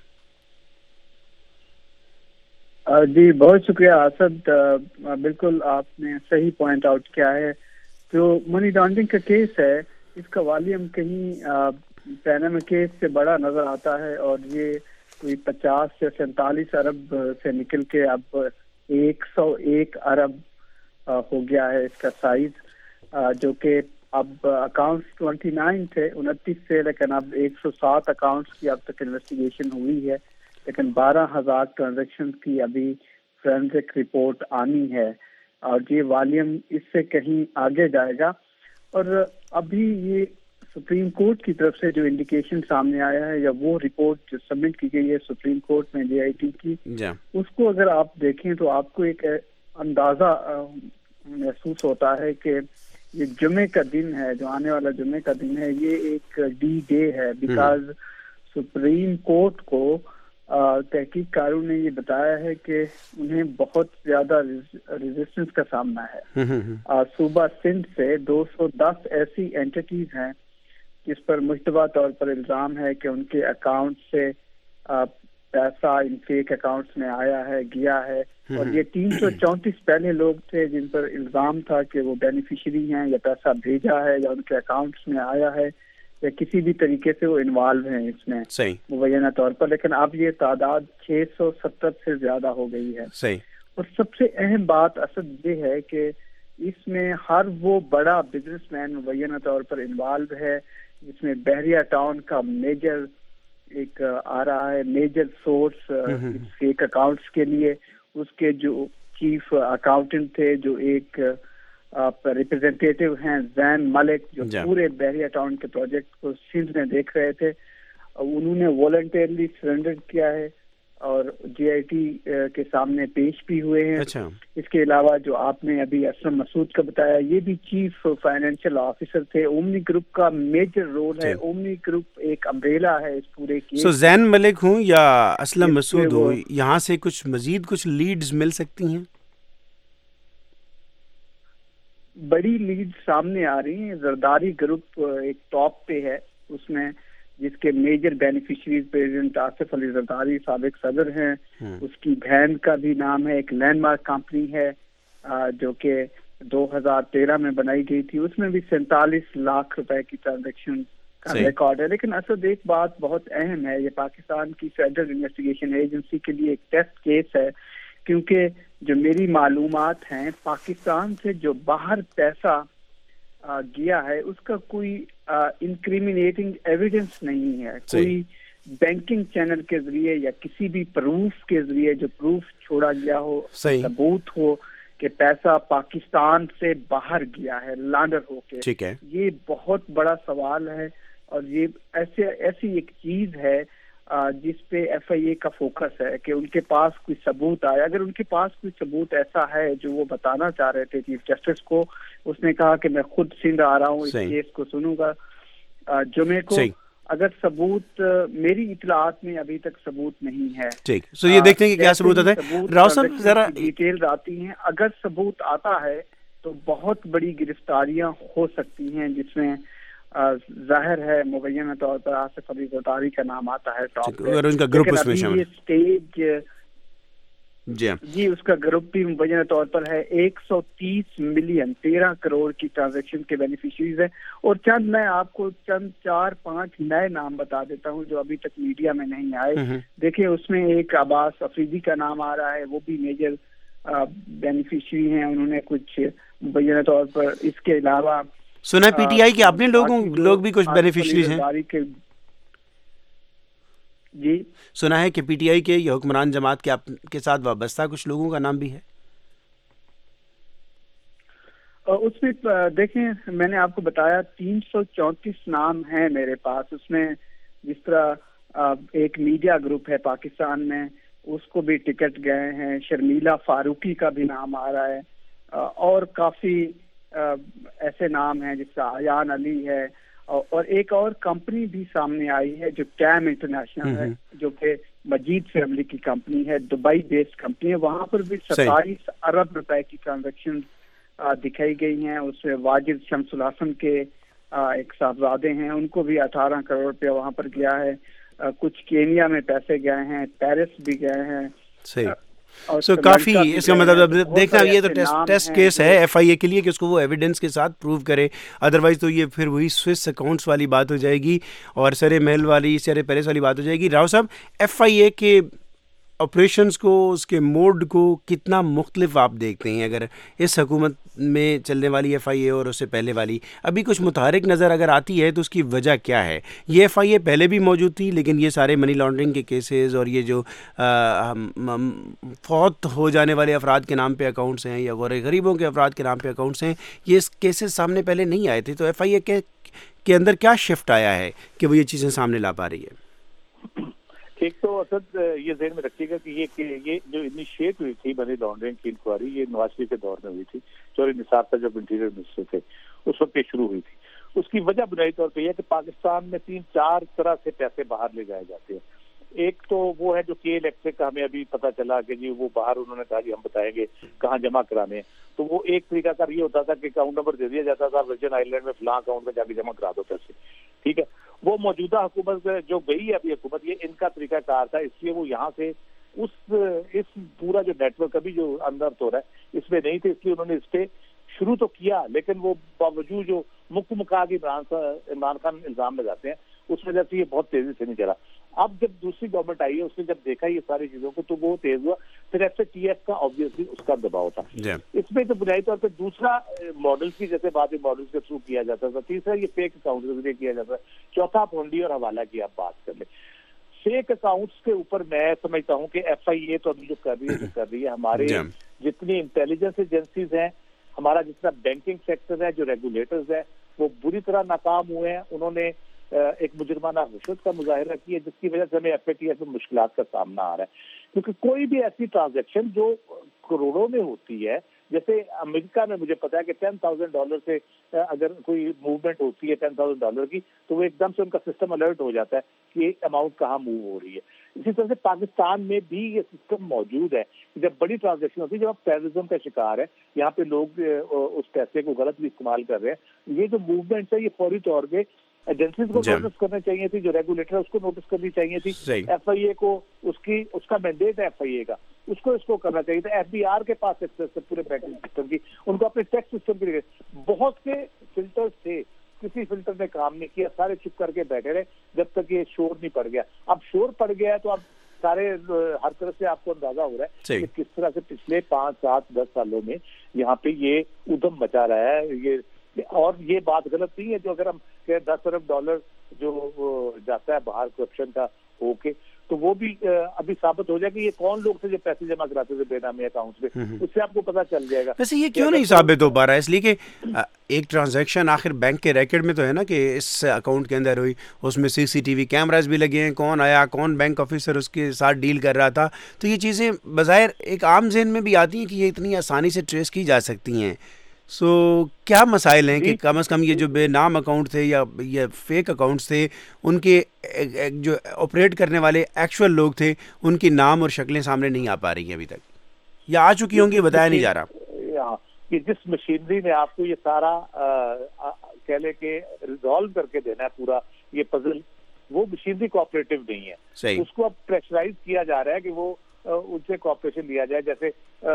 جی بہت شکریہ اسد. بالکل آپ نے صحیح پوائنٹ آؤٹ کیا ہے. جو منی لانڈرنگ کا کیس ہے اس کا والیوم کہیں پینما کیس سے بڑا نظر آتا ہے اور یہ کوئی پچاس سے سینتالیس ارب سے نکل کے اب ایک سو ایک ارب ہو گیا ہے اس کا سائز، جو کہ اب اکاؤنٹس ٹوینٹی نائن تھے انتیس سے، لیکن اب ایک سو سات اکاؤنٹس کی اب تک انویسٹیگیشن ہوئی ہے، لیکن بارہ ہزار ٹرانزیکشن کی ابھی فورینسک رپورٹ آنی ہے اور یہ والیوم اس سے کہیں آگے جائے گا. اور ابھی یہ سپریم کورٹ کی طرف سے جو انڈیکیشن سامنے آیا ہے یا وہ رپورٹ جو سبمٹ کی گئی ہے سپریم کورٹ میں جے آئی ٹی کی، اس کو اگر آپ دیکھیں تو آپ کو ایک اندازہ محسوس ہوتا ہے کہ یہ جمعے کا دن ہے، جو آنے والا جمعے کا دن ہے، یہ ایک ڈی ڈے ہے، بیکاز سپریم کورٹ کو تحقیق کاروں نے یہ بتایا ہے کہ انہیں بہت زیادہ ریزسٹنس کا سامنا ہے. صوبہ سندھ سے دو سو دس ایسی اینٹیز ہیں جس پر مشتبہ طور پر الزام ہے کہ ان کے اکاؤنٹ سے پیسہ ان فیک اکاؤنٹس میں آیا ہے، گیا ہے، اور یہ تین سو چونتیس پہلے لوگ تھے جن پر الزام تھا کہ وہ بینیفیشری ہیں یا پیسہ بھیجا ہے یا ان کے اکاؤنٹس میں آیا ہے یا کسی بھی طریقے سے وہ انوالو ہیں اس میں مبینہ طور پر. لیکن اب یہ تعداد چھ سو ستر سے زیادہ ہو گئی ہے. صحیح. اور سب سے اہم بات اسد یہ ہے کہ اس میں ہر وہ بڑا بزنس مین مبینہ طور پر انوالو ہے. اس میں بحریہ ٹاؤن کا میجر ایک آ رہا ہے میجر سورس فیک اکاؤنٹس کے لیے. اس کے جو چیف اکاؤنٹنٹ تھے جو ایک ریپرزینٹیٹیو ہیں زین ملک, جو پورے بحریہ ٹاؤن کے پروجیکٹ کو سندھ میں دیکھ رہے تھے, انہوں نے والنٹیرلی سرنڈر کیا ہے اور جے آئی ٹی کے سامنے پیش بھی ہوئے ہیں. اچھا. اس کے علاوہ جو آپ نے ابھی اسلم مسعود کا بتایا, یہ بھی چیف فائنینشیل آفیسر تھے. اومنی گروپ کا میجر رول ہے. اومنی گروپ ایک امبریلا ہے اس پورے کیس. سو زین ملک ہوں یا اسلم مسعود ہو, یہاں سے کچھ مزید کچھ لیڈز مل سکتی ہیں؟ بڑی لیڈ سامنے آ رہی ہیں. زرداری گروپ ایک ٹاپ پہ ہے اس میں, جس کے major beneficiaries president Asif Ali Zardari سابق صدر ہیں. اس کی بہن کا بھی نام ہے. ایک لینڈ مارک کمپنی ہے جو کہ دو ہزار تیرہ میں بنائی گئی تھی, اس میں بھی سینتالیس لاکھ روپے کی ٹرانزیکشن کا ریکارڈ ہے. لیکن اصل ایک بات بہت اہم ہے, یہ پاکستان کی فیڈرل انویسٹیگیشن ایجنسی کے لیے ایک ٹیسٹ کیس ہے, کیونکہ جو میری معلومات ہیں پاکستان سے جو باہر پیسہ گیا ہے اس کا کوئی انکریمنیٹنگ ایویڈنس نہیں ہے. کوئی بینکنگ چینل کے ذریعے یا کسی بھی پروف کے ذریعے جو پروف چھوڑا گیا ہو, ثبوت ہو کہ پیسہ پاکستان سے باہر گیا ہے لانڈر ہو کے. ٹھیک ہے, یہ بہت بڑا سوال ہے اور یہ ایسے ایسی ایک چیز ہے جس پہ ایف آئی اے کا فوکس ہے کہ ان کے پاس کوئی ثبوت آئے. اگر ان کے پاس کوئی ثبوت ایسا ہے جو وہ بتانا چاہ رہے تھے چیف جسٹس کو, اس نے کہا کہ میں خود سندھ آ رہا ہوں اس کیس کو سنوں گا جمعے کو. اگر ثبوت, میری اطلاعات میں ابھی تک ثبوت نہیں ہے. ٹھیک, سو یہ دیکھتے ہیں کہ کیا ثبوت آتا ہے. راؤ صاحب ذرا ڈیٹیلز آتی ہیں. اگر ثبوت آتا ہے تو بہت بڑی گرفتاریاں ہو سکتی ہیں, جس میں ظاہر ہے مبینہ طور پر آصف علی زرداری کا نام آتا ہے ٹاپ پہ. ان کا گروپ اس میں شامل اسٹیج جی جی اس کا گروپ بھی مبینہ طور پر ہے. ایک سو تیس ملین تیرہ کروڑ کی ٹرانزیکشن کے بینیفیشریز ہیں. اور چند میں آپ کو چند چار پانچ نئے نام بتا دیتا ہوں جو ابھی تک میڈیا میں نہیں آئے. دیکھیں اس میں ایک عباس افریدی کا نام آ رہا ہے, وہ بھی میجر بینیفیشری ہیں. انہوں نے کچھ مبینہ طور پر, اس کے علاوہ سنا پی ٹی آئی کے اپنے لوگوں لوگ بھی کچھ بینیفیشریز ہیں. جی سنا ہے کہ پی ٹی آئی کے یا حکمران جماعت کے کے ساتھ وابستہ کچھ لوگوں کا نام بھی ہے. اس میں دیکھیں میں نے آپ کو بتایا تین سو چونتیس نام ہیں میرے پاس. اس میں جس طرح ایک میڈیا گروپ ہے پاکستان میں, اس کو بھی ٹکٹ گئے ہیں. شرمیلا فاروقی کا بھی نام آ رہا ہے, اور کافی ایسے نام ہیں جس کا ایان علی ہے. اور ایک اور کمپنی بھی سامنے آئی ہے جو کیم انٹرنیشنل ہے, جو کہ مجید فیملی کی کمپنی ہے, دبئی بیسڈ کمپنی ہے. وہاں پر بھی ستائیس ارب روپے کی ٹرانزیکشن دکھائی گئی ہیں. اس میں واجد شمس الحسن کے ایک صاحبزادے ہیں, ان کو بھی اٹھارہ کروڑ روپیہ وہاں پر گیا ہے. کچھ کینیا میں پیسے گئے ہیں, پیرس بھی گئے ہیں. صحیح. سو کافی اس کا مطلب دیکھنا یہ تو ٹیسٹ ٹیسٹ کیس ہے ایف آئی اے کے لیے کہ اس کو وہ ایویڈنس کے ساتھ پروو کرے. ادروائز تو یہ پھر وہی سوئس اکاؤنٹس والی بات ہو جائے گی اور سر محل والی سر پیرس والی بات ہو جائے گی. راؤ صاحب, ایف آئی اے کے آپریشنز کو, اس کے موڈ کو کتنا مختلف آپ دیکھتے ہیں اگر اس حکومت میں چلنے والی ایف آئی اے اور اس سے پہلے والی؟ ابھی کچھ متحرک نظر اگر آتی ہے تو اس کی وجہ کیا ہے؟ یہ ایف آئی اے پہلے بھی موجود تھی لیکن یہ سارے منی لانڈرنگ کے کیسز اور یہ جو فوت ہو جانے والے افراد کے نام پہ اکاؤنٹس ہیں یا غریبوں کے افراد کے نام پہ اکاؤنٹس ہیں, یہ کیسز سامنے پہلے نہیں آئے تھے. تو ایف آئی اے کے کے اندر کیا شفٹ آیا ہے کہ وہ یہ چیزیں سامنے لا پا رہی ہے؟ ایک تو اسد یہ ذہن میں رکھیے گا کہ یہ کہ یہ جو انیشیٹ ہوئی تھی منی لانڈرنگ کی انکوائری, یہ نواز شریف کے دور میں ہوئی تھی. چوری نثار صاحب جب انٹیریئر منسٹر تھے اس وقت یہ شروع ہوئی تھی. اس کی وجہ بنیادی طور پہ یہ کہ پاکستان میں تین چار طرح سے پیسے باہر لے جائے جاتے ہیں. ایک تو وہ ہے جو کے الیکٹرک کا ہمیں ابھی پتہ چلا کہ جی وہ باہر انہوں نے کہا جی ہم بتائیں گے کہاں جمع کرانے ہیں. تو وہ ایک طریقہ کار یہ ہوتا تھا کہ اکاؤنٹ نمبر دے دیا جاتا تھا, ورجن آئی لینڈ میں فلاں اکاؤنٹ میں جا کے جمع کرا دو پیسے. ٹھیک ہے, وہ موجودہ حکومت جو گئی ہے ابھی حکومت, یہ ان کا طریقہ کار تھا. اس لیے وہ یہاں سے اس اس پورا جو نیٹ ورک ابھی جو اندر تو رہا ہے اس میں نہیں تھے, اس لیے انہوں نے اس پہ شروع تو کیا لیکن وہ باوجود جو مک مکا کے عمران عمران خان الزام لگاتے ہیں اس وجہ سے یہ بہت تیزی سے نہیں چلا. اب جب دوسری گورنمنٹ آئی ہے اس نے جب دیکھا یہ ساری چیزوں کو تو وہ تیز ہوا. پھر ایف اے ٹی ایف کا آبویسلی اس کا دباؤ تھا. اس میں تو بنیادی طور پہ دوسرا ماڈل کی جیسے بات ماڈل کے تھرو کیا جاتا تھا, تیسرا یہ فیک اکاؤنٹ کے ذریعے کیا جاتا ہے, چوتھا پونڈی اور حوالہ کی آپ بات کر لیں. فیک اکاؤنٹس کے اوپر میں سمجھتا ہوں کہ ایف آئی اے تو ابھی جو کر رہی ہے جو کر رہی ہے ہمارے جتنی انٹیلیجنس ایجنسیز ہیں, ہمارا جتنا بینکنگ سیکٹر ہے, جو ریگولیٹرز ہیں, وہ بری طرح ناکام ہوئے ہیں. انہوں نے ایک مجرمانہ رشوت کا مظاہرہ کیا جس کی وجہ سے ہمیں ایف اے ٹی ایف میں مشکلات کا سامنا آ رہا ہے. کیونکہ کوئی بھی ایسی ٹرانزیکشن جو کروڑوں میں ہوتی ہے, جیسے امریکہ میں مجھے پتا ہے کہ ٹین تھاؤزینڈ ڈالر سے اگر کوئی موومنٹ ہوتی ہے ٹین تھاؤزینڈ ڈالر کی تو وہ ایک دم سے ان کا سسٹم الرٹ ہو جاتا ہے کہ یہ اماؤنٹ کہاں موو ہو رہی ہے. اسی طرح سے پاکستان میں بھی یہ سسٹم موجود ہے. جب بڑی ٹرانزیکشن ہوتی ہے, جب آپ ٹیررزم کا شکار ہے, یہاں پہ لوگ اس پیسے کو غلط بھی استعمال کر رہے ہیں, یہ جو موومنٹ ہے یہ فوری طور پہ ایجنسیز کو نوٹس کرنا چاہیے تھی, جو ریگولیٹر اس کو نوٹس کرنی چاہیے تھی, ایف آئی اے کو اس کی اس کا مینڈیٹ ہے ایف آئی اے کا, اس کو اس کو کرنا چاہیے تھا. ایف بی آر کے پاس ایکسس ہے پورے بینکنگ سسٹم کی, ان کو اپنے ٹیکس سسٹم کی بہت سے فلٹر تھے, کسی فلٹر نے کام نہیں کیا, سارے چپ کر کے بیٹھے رہے جب تک یہ شور نہیں پڑ گیا. اب شور پڑ گیا ہے تو اب سارے ہر طرح سے آپ کو اندازہ ہو رہا ہے کہ کس طرح سے پچھلے پانچ سات دس سالوں میں یہاں پہ یہ ادھم مچا رہا ہے. یہ اور یہ بات غلط نہیں ہے جو اگر ہم کہ دس ارب ڈالر جو جاتا ہے باہر کرپشن کا ہو کے, تو وہ بھی ابھی ثابت ہو جائے کہ یہ کون لوگ تھے جو پیسے جمع کراتے تھے بے نامی اکاؤنٹس پہ, اس سے آپ کو پتہ چل جائے گا. ویسے یہ کیوں نہیں ثابت ہو پا رہا ہے؟ اس لیے کہ ایک ٹرانزیکشن آخر بینک کے ریکارڈ میں تو ہے نا کہ اس اکاؤنٹ کے اندر ہوئی, اس میں سی سی ٹی وی کیمراز بھی لگے ہیں, کون آیا, کون بینک آفیسر اس کے ساتھ ڈیل کر رہا تھا. تو یہ چیزیں بظاہر ایک عام ذہن میں بھی آتی ہیں کہ یہ اتنی آسانی سے ٹریس کی جا سکتی ہیں. سو so, کیا مسائل ہیں کہ کم از کم یہ جو بے نام اکاؤنٹ تھے یا یہ فیک اکاؤنٹس تھے, ان کے جو آپریٹ کرنے والے ایکچوئل لوگ تھے ان کی نام اور شکلیں سامنے نہیں آ پا رہی ہیں ابھی تک, یا آ چکی ہوں گی, بتایا نہیں جا رہا. کہ جس مشینری نے آپ کو یہ سارا کہہ لے کہ ریزالو کر کے دینا ہے پورا یہ پزل, وہ مشینری کوآپریٹو نہیں ہے. صحیح. اس کو اب پریشرائز کیا جا رہا ہے کہ وہ ان سے کوآپریشن لیا جائے, جیسے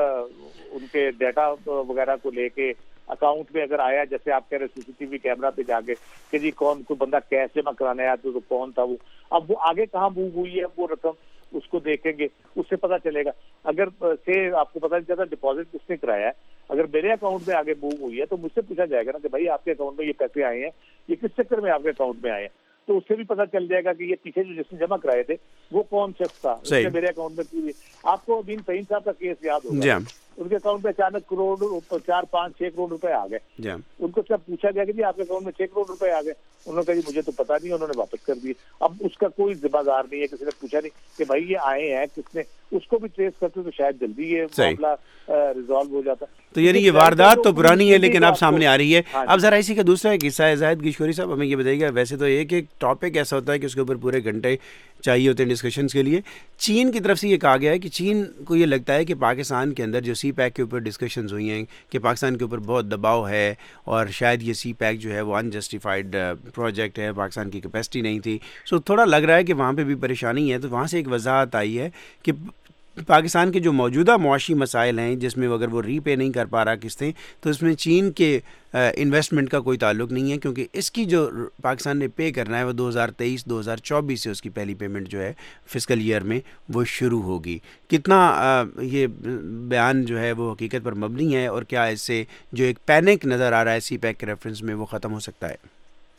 ان کے ڈیٹا وغیرہ کو لے کے اکاؤنٹ میں اگر آیا, جیسے آپ کہہ رہے سی سی ٹی وی کیمرہ پہ جا کے کہ جی کون کوئی بندہ کیش جمع کرانے آیا تو کون تھا وہ, اب وہ آگے کہاں موو ہوئی ہے وہ رقم اس کو دیکھیں گے, اس سے پتہ چلے گا. اگر سے آپ کو پتہ نہیں چلتا ڈپازٹ کس نے کرایا ہے, اگر میرے اکاؤنٹ میں آگے موو ہوئی ہے تو مجھ سے پوچھا جائے گا نا کہ بھائی آپ کے اکاؤنٹ میں یہ پیسے آئے ہیں, یہ کس چکر میں آپ کے اکاؤنٹ میں آئے ہیں, تو اس سے بھی پتہ چل جائے گا کہ یہ پیچھے جو جس نے جمع کرائے تھے وہ کون شخص تھا, اس نے میرے اکاؤنٹ میں کی. آپ کو بین فہیم صاحب کا کیس یاد ہوگا, ان کے اکاؤنٹ میں اچانک کروڑ چار پانچ چھ کروڑ روپے آ گئے. ان کو جب پوچھا گیا کہ جی آپ کے اکاؤنٹ میں چھ کروڑ روپے آ گئے, انہوں نے کہا جی مجھے تو پتا نہیں, انہوں نے واپس کر دیے. اب اس کا کوئی ذمہ دار نہیں ہے, کسی نے پوچھا نہیں کہ بھائی یہ آئے ہیں کس نے, اس کو بھی ٹریس کرتے تو شاید جلدی یہ معاملہ ریزالو ہو جاتا. تو یعنی یہ واردات تو پرانی ہے لیکن اب سامنے آ رہی ہے. اب ذرا اسی کا دوسرا ایک حصہ ہے, زاہد گیشوری صاحب ہمیں یہ بتائیے گا, ویسے تو ایک ایک ٹاپک ایسا ہوتا ہے کہ اس کے اوپر پورے گھنٹے چاہیے ہوتے ہیں ڈسکشنز کے لیے. چین کی طرف سے یہ کہا گیا ہے کہ چین کو یہ لگتا ہے کہ پاکستان کے اندر جو سی پیک کے اوپر ڈسکشنز ہوئی ہیں کہ پاکستان کے اوپر بہت دباؤ ہے اور شاید یہ سی پیک جو ہے وہ انجسٹیفائڈ پروجیکٹ ہے, پاکستان کی کیپیسٹی نہیں تھی. سو تھوڑا لگ رہا ہے کہ وہاں پہ بھی پریشانی ہے. تو وہاں سے ایک وضاحت آئی ہے کہ پاکستان کے جو موجودہ معاشی مسائل ہیں جس میں اگر وہ ری پے نہیں کر پا رہا قسطیں, تو اس میں چین کے انویسٹمنٹ کا کوئی تعلق نہیں ہے, کیونکہ اس کی جو پاکستان نے پے کرنا ہے وہ دو ہزار تیئیس دو ہزار چوبیس سے اس کی پہلی پیمنٹ جو ہے فسکل ایئر میں وہ شروع ہوگی. کتنا یہ بیان جو ہے وہ حقیقت پر مبنی ہے, اور کیا اس سے جو ایک پینک نظر آ رہا ہے سی پیک کے ریفرنس میں وہ ختم ہو سکتا ہے؟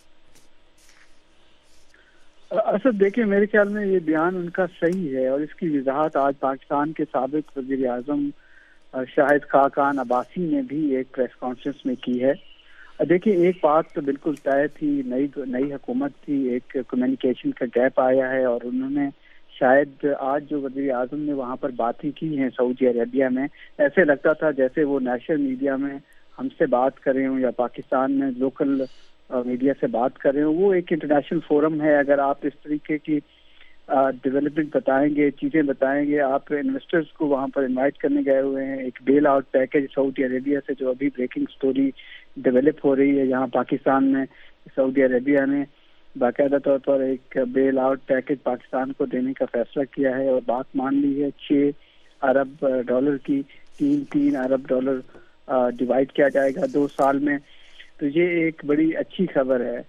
اصل دیکھیں میرے خیال میں یہ بیان ان کا صحیح ہے, اور اس کی وضاحت آج پاکستان کے سابق وزیر اعظم شاہد خاقان عباسی نے بھی ایک پریس کانفرنس میں کی ہے. دیکھیں ایک بات تو بالکل طے تھی, نئی نئی حکومت تھی, ایک کمیونیکیشن کا گیپ آیا ہے, اور انہوں نے شاید آج جو وزیر اعظم نے وہاں پر باتیں کی ہیں سعودی عربیہ میں, ایسے لگتا تھا جیسے وہ نیشنل میڈیا میں ہم سے بات کر رہے ہوں یا پاکستان میں لوکل میڈیا سے بات کر رہے ہوں. وہ ایک انٹرنیشنل فورم ہے, اگر آپ اس طریقے کی ڈیولپمنٹ بتائیں گے, چیزیں بتائیں گے, آپ انویسٹرز کو وہاں پر انوائٹ کرنے گئے ہوئے ہیں, ایک bail out package Saudi Arabia سے جو ابھی بریکنگ سٹوری ڈیولپ ہو رہی ہے یہاں پاکستان میں, سعودی عربیہ نے باقاعدہ طور پر ایک بیل آؤٹ پیکج پاکستان کو دینے کا فیصلہ کیا ہے اور بات مان لی ہے چھ ارب ڈالر کی, تین تین ارب ڈالر ڈیوائڈ کیا جائے گا دو سال میں. تو یہ ایک بڑی اچھی خبر ہے.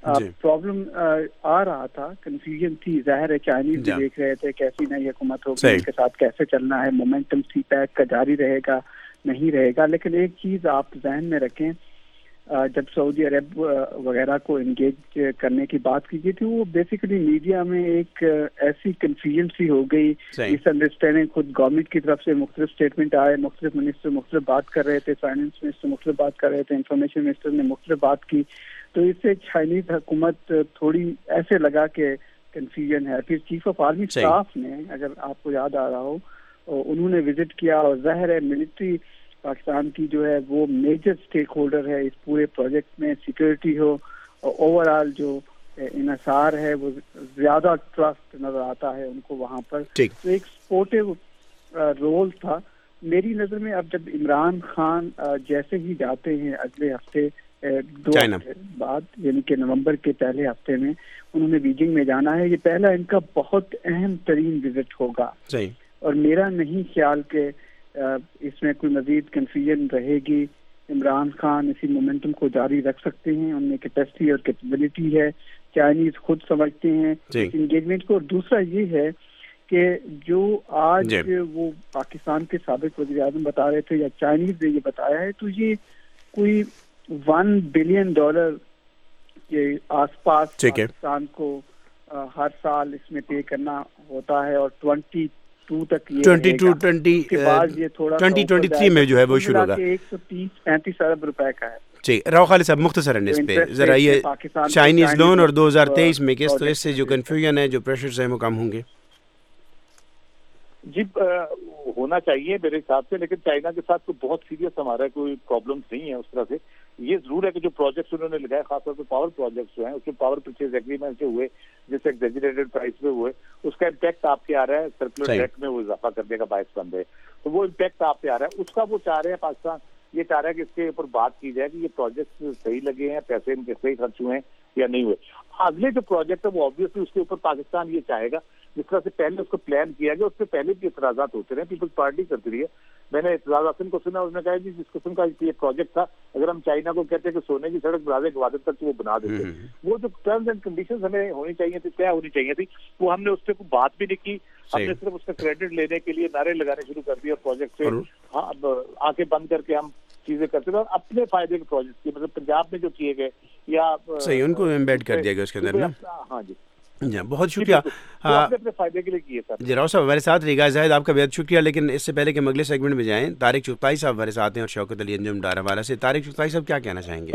پرابلم آ رہا تھا, کنفیوژن تھی, ظاہر ہے چائنیز بھی دیکھ رہے تھے کیسی نئی حکومت ہوگی, ان کے ساتھ کیسے چلنا ہے, مومنٹم سی پیک کا جاری رہے گا نہیں رہے گا. لیکن ایک چیز آپ ذہن میں رکھیں, جب سعودی عرب وغیرہ کو انگیج کرنے کی بات کی گئی تھی, وہ بیسیکلی میڈیا میں ایک ایسی کنفیوژن سی ہو گئی, مس انڈرسٹینڈنگ, خود گورنمنٹ کی طرف سے مختلف اسٹیٹمنٹ آئے, مختلف منسٹر مختلف بات کر رہے تھے, فائنانس منسٹر مختلف بات کر رہے تھے, انفارمیشن منسٹر نے مختلف بات کی, تو اس سے چائنیز حکومت تھوڑی ایسے لگا کہ کنفیوژن ہے. پھر چیف آف آرمی اسٹاف نے, اگر آپ کو یاد آ رہا ہو, انہوں نے وزٹ کیا, اور ظاہر ہے ملٹری پاکستان کی جو ہے وہ میجر اسٹیک ہولڈر ہے اس پورے پروجیکٹ میں, سیکورٹی ہو, اوور آل جو انحصار ہے وہ زیادہ ٹرسٹ نظر آتا ہے ان کو وہاں پر. تو ایک سپورٹیو رول تھا میری نظر میں. اب جب عمران خان جیسے ہی جاتے ہیں اگلے ہفتے دو ہفتے بعد, یعنی کہ نومبر کے پہلے ہفتے میں انہوں نے بیجنگ میں جانا ہے, یہ پہلا ان کا بہت اہم ترین وزٹ ہوگا, اور میرا نہیں خیال کہ اس میں کوئی مزید کنفیوژن رہے گی. عمران خان اسی مومنٹم کو جاری رکھ سکتے ہیں, ان میں کیپیسٹی اور کیپیبلٹی ہے, چائنیز خود سمجھتے ہیں انگیجمنٹ کو. اور دوسرا یہ ہے کہ جو آج وہ پاکستان کے سابق وزیر اعظم بتا رہے تھے یا چائنیز نے یہ بتایا ہے, تو یہ کوئی ون بلین ڈالر کے آس پاس پاکستان کو ہر سال اس میں پے کرنا ہوتا ہے, اور ٹوینٹی ٹو تک یہ میں جو ہے وہ شروع ہوگا, ایک سو تیس پینتیس ارب روپے کا ہے. جی راؤ خالد صاحب مختصراً اس پہ ذرا یہ چائنیز لون اور دو ہزار تیئیس میں کس, تو اس سے جو کنفیوژن ہے, جو پریشرز ہیں وہ کم ہوں گے. جی ہونا چاہیے میرے حساب سے, لیکن چائنا کے ساتھ کوئی بہت سیریس ہمارا کوئی پرابلم نہیں ہے اس طرح سے. یہ ضرور ہے کہ جو پروجیکٹس انہوں نے لگائے, خاص طور پہ پاور پروجیکٹس جو ہیں, اس میں پاور پرچیز ایگریمنٹ جو ہوئے جس سے ایگزیجریٹڈ پرائس پہ ہوئے, اس کا امپیکٹ آپ کے آ رہا ہے, سرکولر ڈیٹ میں وہ اضافہ کرنے کا باعث بن رہے, تو وہ امپیکٹ آپ پہ آ رہا ہے. اس کا وہ چاہ رہے ہیں پاکستان, یہ چاہ رہا ہے کہ اس کے اوپر بات کی جائے کہ یہ پروجیکٹ صحیح لگے ہیں, پیسے ان کے صحیح خرچ ہوئے ہیں یا نہیں ہوئے. اگلے جو پروجیکٹ ہے وہ آبویسلی اس کے اوپر پاکستان یہ چاہے گا, جس طرح سے پہلے اس کو پلان کیا گیا, اس سے پہلے بھی اعتراضات ہوتے رہے, پیپلز پارٹی کرتی رہی ہے. میں نے اعتراض حسن کو سنا, انہوں نے کہا جی جس قسم کا یہ پروجیکٹ تھا, اگر ہم چائنا کو کہتے کہ سونے کی سڑک بنا دیں گوادر تک, تو وہ بنا دیتے. وہ جو ٹرمز اینڈ کنڈیشنز ہمیں ہونی چاہیے تھی, طے ہونی چاہیے تھی, وہ ہم نے اس پہ کوئی بات بھی نہیں کی. ہم نے صرف اس کا کریڈٹ لینے کے لیے نعرے لگانے شروع کر دیے, اور پروجیکٹ سے ہاں اب آنکھیں بند کر کے ہم چیزیں کرتے تھے, اور اپنے فائدے کے پروجیکٹ کی, مطلب پنجاب میں جو کیے گئے یا صحیح ان کو ایمبیڈ کر دیا گیا اس کے اندر نا. ہاں جی جی بہت شکریہ. اپنے فائدے کے لیے کیے سر. جی راؤ صاحب ہمارے ساتھ ریگا زاہد, آپ کا بہت شکریہ. لیکن اس سے پہلے کہ اگلے سیگمنٹ میں جائیں, طارق چغتائی صاحب ہمارے ساتھ ہیں اور شوکت علی انجم ڈار حوالہ سے. طارق چغتائی صاحب کیا کہنا چاہیں گے؟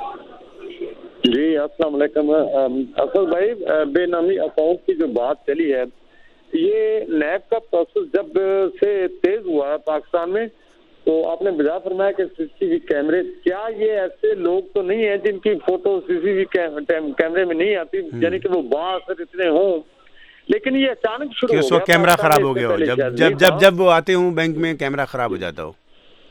جی السلام علیکم. اصل بھائی بے نامی اکاؤنٹ کی جو بات چلی ہے, یہ نیب کا پروسیس جب سے تیز ہوا ہے پاکستان میں, تو آپ نے بجا فرمایا کہ سی سی ٹی وی کیمرے, کیا یہ ایسے لوگ تو نہیں ہیں جن کی فوٹو سی سی ٹی وی کیمرے میں نہیں آتی, یعنی کہ وہ بااثر اتنے ہوں, لیکن یہ اچانک شروع ہو گیا, کیمرہ خراب ہو گیا ہو, جب جب جب جب وہ آتے ہوں بینک میں کیمرہ خراب ہو جاتا ہو,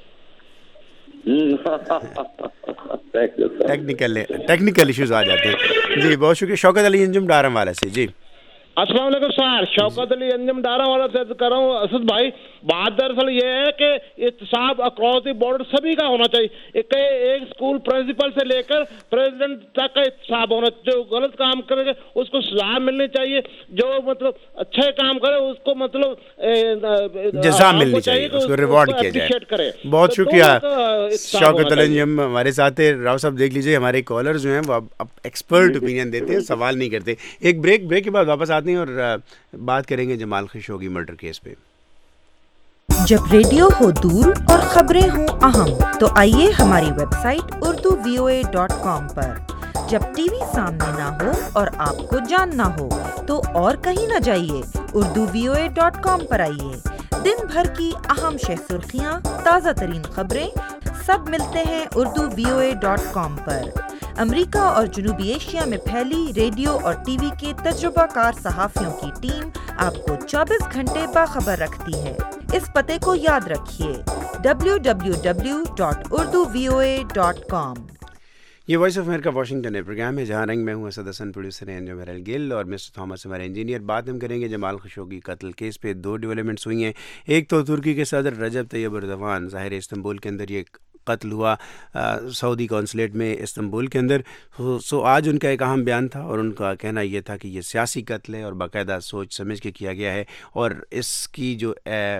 ٹیکنیکل ٹیکنیکل ایشوز آ جاتے ہیں. جی بہت شکریہ. شوکت علی انجم ڈارم والا سے. جی السلام علیکم سر, شوکت علی انجم ڈارا والا سے کر رہا ہوں. اسد بھائی بات دراصل یہ ہے کہ احتساب اکراس دی بارڈر سبھی کا ہونا چاہیے, ایک ایک اسکول پرنسپل سے لے کر پریزیڈنٹ تک کا احتساب ہونا, جو غلط کام کرے گا اس کو سزا ملنی چاہیے, جو مطلب اچھے کام کرے اس کو مطلب جزا ملنی چاہیے, اس کو ریوارڈ کیا جائے. بہت شکریہ شوکت علی انجم ہمارے ساتھ ہے. راؤ صاحب دیکھ لیجیے ہمارے کالر جو ہیں وہ اب ایکسپرٹ اوپینین دیتے ہیں, سوال نہیں کرتے. ایک بریک بریک کے بعد واپس آتے ہیں اور بات کریں گے جمال خشوگی مرڈر کیس پہ. جب ریڈیو ہو دور اور خبریں ہوں اہم, تو آئیے ہماری website Urdu V O A dot com پر. جب ٹی وی سامنے نہ ہو اور آپ کو جاننا ہو تو اور کہیں نہ جائیے, Urdu V O A dot com پر آئیے. دن بھر کی اہم شہ سرخیاں, تازہ ترین خبریں سب ملتے ہیں Urdu V O A dot com پر. امریکہ اور جنوبی ایشیا میں پھیلی ریڈیو اور ٹی وی کے تجربہ کار صحافیوں کی ٹیم آپ کو چوبیس گھنٹے باخبر رکھتی ہے. اس پتے کو یاد رکھیے, W W W dot Urdu V O A dot com. یہ وائس آف امریکہ واشنگٹن ہے پروگرام ہے, جہاں رنگ میں ہوں اسد حسن, پروڈیوسر ہیں انجم ہیرل گل اور مسٹر تھامس ہمارے انجینئر. بات ہم کریں گے جمال خشوگی قتل کیس پہ. دو ڈیولپمنٹس ہوئی ہیں. ایک تو ترکی کے صدر رجب طیب اردوان ظاہر استنبول کے اندر یہ قتل ہوا سعودی کونسلیٹ میں استنبول کے اندر. سو آج ان کا ایک اہم بیان تھا اور ان کا کہنا یہ تھا کہ یہ سیاسی قتل ہے اور باقاعدہ سوچ سمجھ کے کیا گیا ہے اور اس کی جو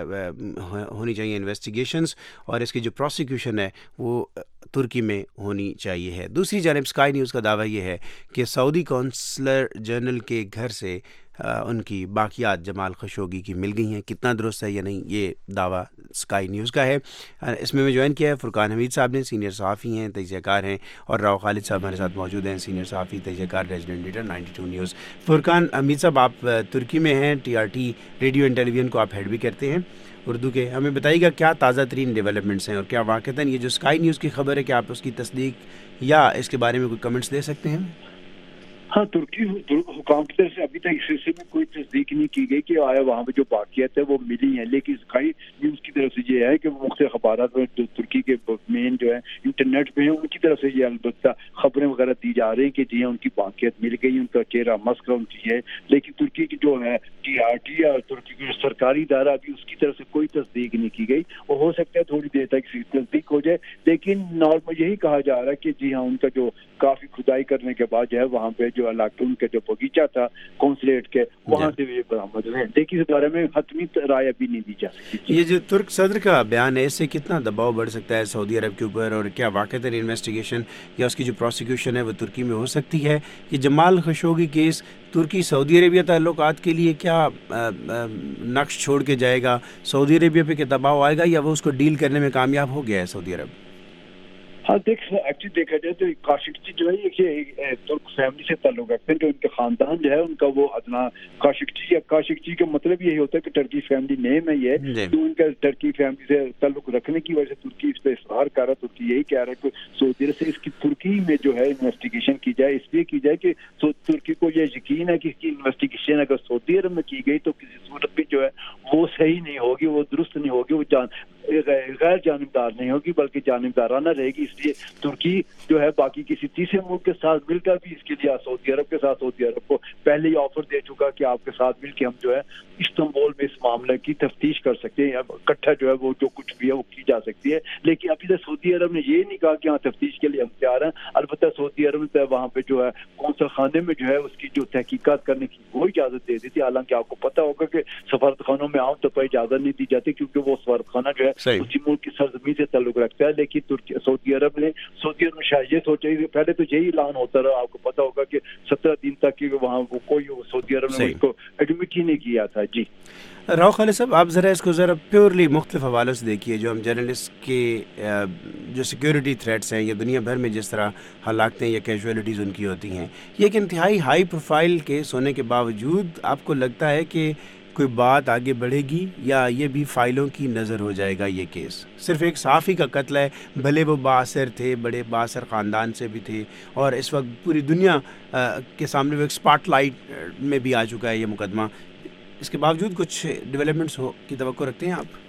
ہونی چاہیے انویسٹیگیشنز اور اس کی جو پروسیکیوشن ہے وہ ترکی میں ہونی چاہیے ہے. دوسری جانب اسکائی نیوز کا دعویٰ یہ ہے کہ سعودی کونسلر جنرل کے گھر سے ان کی باقیات جمال خشوگی کی مل گئی ہیں. کتنا درست ہے یا نہیں یہ دعویٰ اسکائی نیوز کا ہے. اس میں میں جوائن کیا ہے فرقان حمید صاحب نے, سینئر صحافی ہیں, تجزیہ کار ہیں, اور راؤ خالد صاحب ہمارے ساتھ موجود ہیں, سینئر صحافی, تجزیہ کار, resident editor ninety two news. Furqan Hameed صاحب, آپ ترکی میں ہیں, T R T radio and television کو آپ ہیڈ بھی کرتے ہیں اردو کے. ہمیں بتائیے گا کیا تازہ ترین ڈیولپمنٹس ہیں اور کیا واقعتاً یہ جو اسکائی نیوز کی خبر ہے کہ آپ اس کی تصدیق یا اس کے بارے میں کوئی کمنٹس دے سکتے ہیں؟ ہاں, ترکی حکام کی طرف سے ابھی تک اس سلسلے میں کوئی تصدیق نہیں کی گئی کہ آیا وہاں پہ جو باقیات ہے وہ ملی ہیں, لیکن اسکائی نیوز کی طرف سے یہ ہے کہ وہ مختلف اخبارات میں جو ترکی کے مین جو ہے انٹرنیٹ پہ ہیں ان کی طرف سے یہ البتہ خبریں وغیرہ دی جا رہی ہیں کہ جی ان کی باقیات مل گئی, ان کا چہرہ مسخ ان کی ہے, لیکن ترکی کی جو ہے ٹی آر ٹی اور ترکی کی سرکاری ادارہ ابھی اس کی طرف سے کوئی تصدیق نہیں کی گئی. وہ ہو سکتا ہے تھوڑی دیر تک تصدیق ہو جائے, لیکن نارمل یہی کہا جا رہا ہے کہ جی ہاں ان کا جو کافی کھدائی کرنے کے بعد جو ہے وہاں پہ جو علاقے ان کا جو باغیچہ تھا کونسلیٹ کے وہاں سے بھی برآمد ہوئے, لیکن اس بارے میں حتمی رائے ابھی نہیں دی جا سکتی. یہ جو ترک صدر کا بیان ہے اس سے کتنا دباؤ بڑھ سکتا ہے سعودی عرب کے اوپر, اور کیا واقعتاً انویسٹیگیشن یا اس کی جو پروسیکیوشن ہے وہ ترکی میں ہو سکتی ہے؟ یہ جمال خشوگی کیس ترکی سعودی عربیہ تعلقات کے لیے کیا نقش چھوڑ کے جائے گا؟ سعودی عربیہ پہ کیا دباؤ آئے گا یا وہ اس کو ڈیل کرنے میں کامیاب ہو گیا ہے سعودی عرب؟ ہاں دیکھ ایکچولی دیکھا جائے تو کاشقچی جو ہے یہ ترک فیملی سے تعلق رکھتے ہیں, جو ان کے خاندان جو ہے ان کا وہ ادنا کاشقچی یا کاشقچی کا مطلب یہی ہوتا ہے کہ ٹرکی فیملی نیم ہے یہ, تو ان کا ٹرکی فیملی سے تعلق رکھنے کی وجہ سے ترکی اس پہ اصرار کر رہا ہے. ترکی یہی کہہ رہا ہے کہ سعودی عرب سے اس کی ترکی میں جو ہے انویسٹیگیشن کی جائے, اس لیے کی جائے کہ ترکی کو یہ یقین ہے کہ اس کی انویسٹیگیشن اگر سعودی عرب میں کی گئی تو کسی صورت بھی جو ہے وہ صحیح نہیں ہوگی, وہ درست نہیں ہوگی, وہ جان غیر جانبدار نہیں ہوگی بلکہ جانبدارانہ رہے گی. اس لیے ترکی جو ہے باقی کسی تیسرے ملک کے ساتھ مل کر بھی اس کے لیے سعودی عرب کے ساتھ سعودی عرب کو پہلے ہی آفر دے چکا کہ آپ کے ساتھ مل کے ہم جو ہے استنبول میں اس معاملے کی تفتیش کر سکتے ہیں, اکٹھا جو ہے وہ جو کچھ بھی ہے وہ کی جا سکتی ہے. لیکن ابھی تک سعودی عرب نے یہ نہیں کہا کہ ہاں تفتیش کے لیے ہم تیار ہیں. البتہ سعودی عرب نے وہاں پہ جو ہے قونصل خانے میں جو ہے اس کی جو تحقیقات کرنے کی وہ اجازت دے دی تھی, حالانکہ آپ کو پتا ہوگا کہ سفارت خانوں میں عام طور پر اجازت نہیں دی جاتی کیونکہ وہ سفارت خانہ جو ہے اسی ملک کی سرزمین سے تعلق رکھتا ہے. لیکن ترکی سعودی عرب نے سعودی عرب میں شاید یہ سوچا پہلے تو یہی اعلان ہوتا رہا, آپ کو پتا ہوگا کہ سترہ دن تک کی وہاں وہ کوئی سعودی عرب نے اس کو ایڈمٹ ہی نہیں کیا تھا. جی راؤ خالد صاحب, آپ ذرا اس کو ذرا پیورلی مختلف حوالوں سے دیکھیے. جو ہم جرنلسٹ کے جو سیکیورٹی تھریٹس ہیں یا دنیا بھر میں جس طرح ہلاکتیں یا کیجویلٹیز ان کی ہوتی ہیں, یہ ایک انتہائی ہائی پروفائل کیس ہونے کے باوجود آپ کو لگتا ہے کہ کوئی بات آگے بڑھے گی یا یہ بھی فائلوں کی نظر ہو جائے گا؟ یہ کیس صرف ایک صحافی کا قتل ہے, بھلے وہ بااثر تھے, بڑے بااثر خاندان سے بھی تھے, اور اس وقت پوری دنیا کے سامنے وہ ایک اسپاٹ لائٹ میں بھی آ چکا ہے یہ مقدمہ. اس کے باوجود کچھ ڈیولپمنٹس ہو کی توقع رکھتے ہیں آپ؟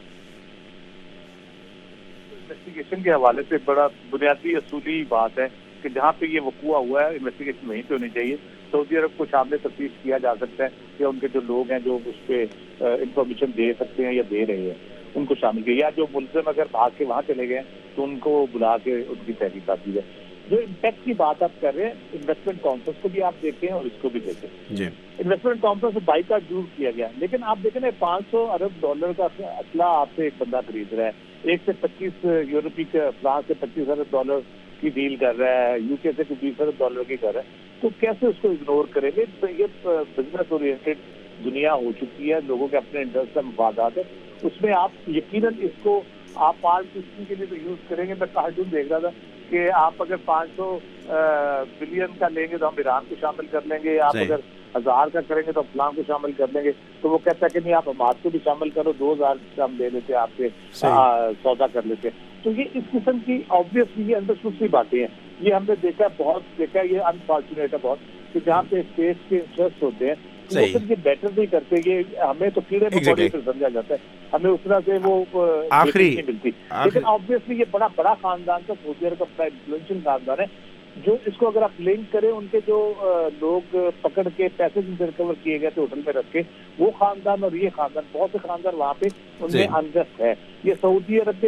انویسٹیگیشن کے حوالے سے بڑا بنیادی اصولی بات ہے کہ جہاں پہ یہ وقوع ہوا ہے انویسٹیگیشن وہیں پہ ہونی چاہیے. سعودی عرب کو شامل تفتیش کیا جا سکتا ہے یا ان کے جو لوگ ہیں جو اس پہ انفارمیشن دے سکتے ہیں یا دے رہے ہیں ان کو شامل کیا, یا جو ملزم اگر بھاگ کے وہاں چلے گئے تو ان کو بلا کے ان کی تحقیقات دی جائے. جو امپیکٹ کی بات آپ کر رہے ہیں, انویسٹمنٹ کانفرنس کو بھی آپ دیکھیں اور اس کو بھی دیکھیں. انویسٹمنٹ کانفرنس میں بائی کا ڈور کیا گیا, لیکن آپ دیکھیں نا پانچ سو ارب ڈالر کا اسلحہ آپ سے ایک بندہ خرید رہا ہے, ایک سے پچیس یورپی کا فرانس سے پچیس ارب ڈالر کی ڈیل کر رہا ہے, یو کے سے کوئی بیس ارب ڈالر کی کر رہا ہے, تو کیسے اس کو اگنور کریں گے؟ یہ بزنس اورینٹیڈ دنیا ہو چکی ہے, لوگوں کے اپنے انٹرسٹ سے مفادات ہے, اس میں آپ یقیناً اس کو آپ پانچ سسٹم کے لیے تو یوز کریں گے. میں کارٹون دیکھ رہا تھا کہ آپ اگر پانچ سو بلین کا لیں گے تو ہم ایران کو شامل کر لیں گے, آپ اگر ہزار کا کریں گے تو فلاں کو شامل کر لیں گے. تو وہ کہتا ہے کہ نہیں آپ ہمارے کو بھی شامل کرو, دو ہزار ہم دے لیتے آپ سے سودا کر لیتے. تو یہ اس قسم کی آبویسلی یہ اندر باتیں ہیں, یہ ہم نے دیکھا بہت دیکھا یہ انفارچونیٹ ہے بہت کہ جہاں پہ اسپیس کے انٹرسٹ ہوتے ہیں وہ یہ بیٹر نہیں کرتے. یہ ہمیں تو کیڑے مکوڑے پہ سمجھا جاتا ہے, ہمیں اس طرح سے وہ آخری نہیں ملتی. لیکن آبویسلی یہ بڑا بڑا خاندان کا سعودی عرب کا بڑا انفلوئنشل خاندان ہے, جو اس کو اگر آپ لنک کریں ان کے جو لوگ پکڑ کے پیسے جن سے ریکور کیے گئے تھے ہوٹل میں رکھ کے, وہ خاندان اور یہ خاندان, بہت سے خاندان وہاں پہ ان میں انرسٹ ہے. یہ سعودی عرب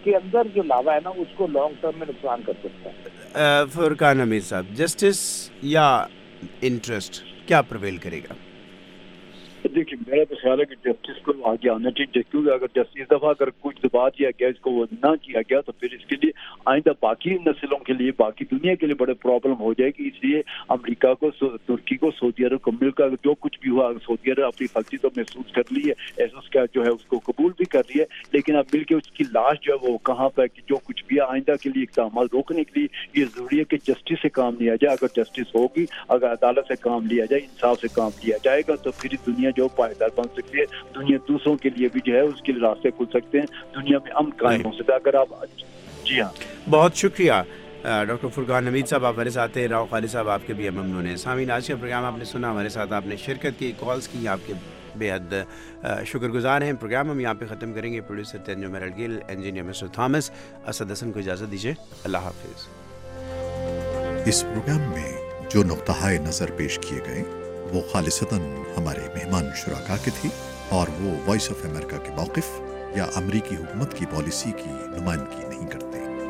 کے اندر جو لاوا ہے نا اس کو لانگ ٹرم میں نقصان کر سکتا ہے. فرقان حمید صاحب، جسٹس یا انٹرسٹ کیا پرویل کرے گا؟ دیکھیے میرا تو خیال ہے کہ جسٹس کو آگے آنا چاہیے، کیونکہ اگر جسٹس اس دفعہ اگر کچھ دبا دیا گیا اس کو وہ نہ کیا گیا تو پھر اس کے لیے آئندہ باقی نسلوں کے لیے باقی دنیا کے لیے بڑے پرابلم ہو جائے گی. اس لیے امریکہ کو ترکی کو سعودی عرب کو مل کر جو کچھ بھی ہوا، سعودی عرب اپنی غلطی تو محسوس کر لی ہے، ایسا اس کا جو ہے اس کو قبول بھی کر رہی ہے، لیکن اب مل کے اس کی لاش جو ہے وہ کہاں پہ کہ جو کچھ بھی آئندہ کے لیے اقدامات روکنے کے لیے یہ ضروری ہے کہ جسٹس سے کام لیا جائے. اگر جسٹس ہوگی، اگر عدالت سے کام لیا جائے، انصاف سے کام لیا جائے گا تو پھر دنیا جو پائیدار بن سکتی ہے، دنیا دوسروں کے لیے بھی جو ہے اس کے راستے کھل سکتے ہیں، دنیا میں امن قائم ہو سکتا ہے. اگر آپ جی ہاں بہت شکریہ ڈاکٹر فرقان حمید صاحب، آپ ہمارے ساتھ ہیں. راؤ خالد صاحب آپ کے بھی ممنون ہیں. سامعین، آج کا پروگرام آپ نے سنا، ہمارے ساتھ آپ نے شرکت کی، کالز کی، آپ کے بے حد شکر گزار ہیں. پروگرام ہم یہاں پہ ختم کریں گے. Producer Tanjum Meral Gill, engineer mister Thomas, Asad Hasan کو اجازت دیجیے. اللہ حافظ. اس پروگرام میں جو نقطہ نظر پیش کیے گئے وہ خالصتاً ہمارے مہمان شرکا کے تھی اور وہ وائس آف امریکہ کے موقف یا امریکی حکومت کی پالیسی کی نمائندگی نہیں کرتے.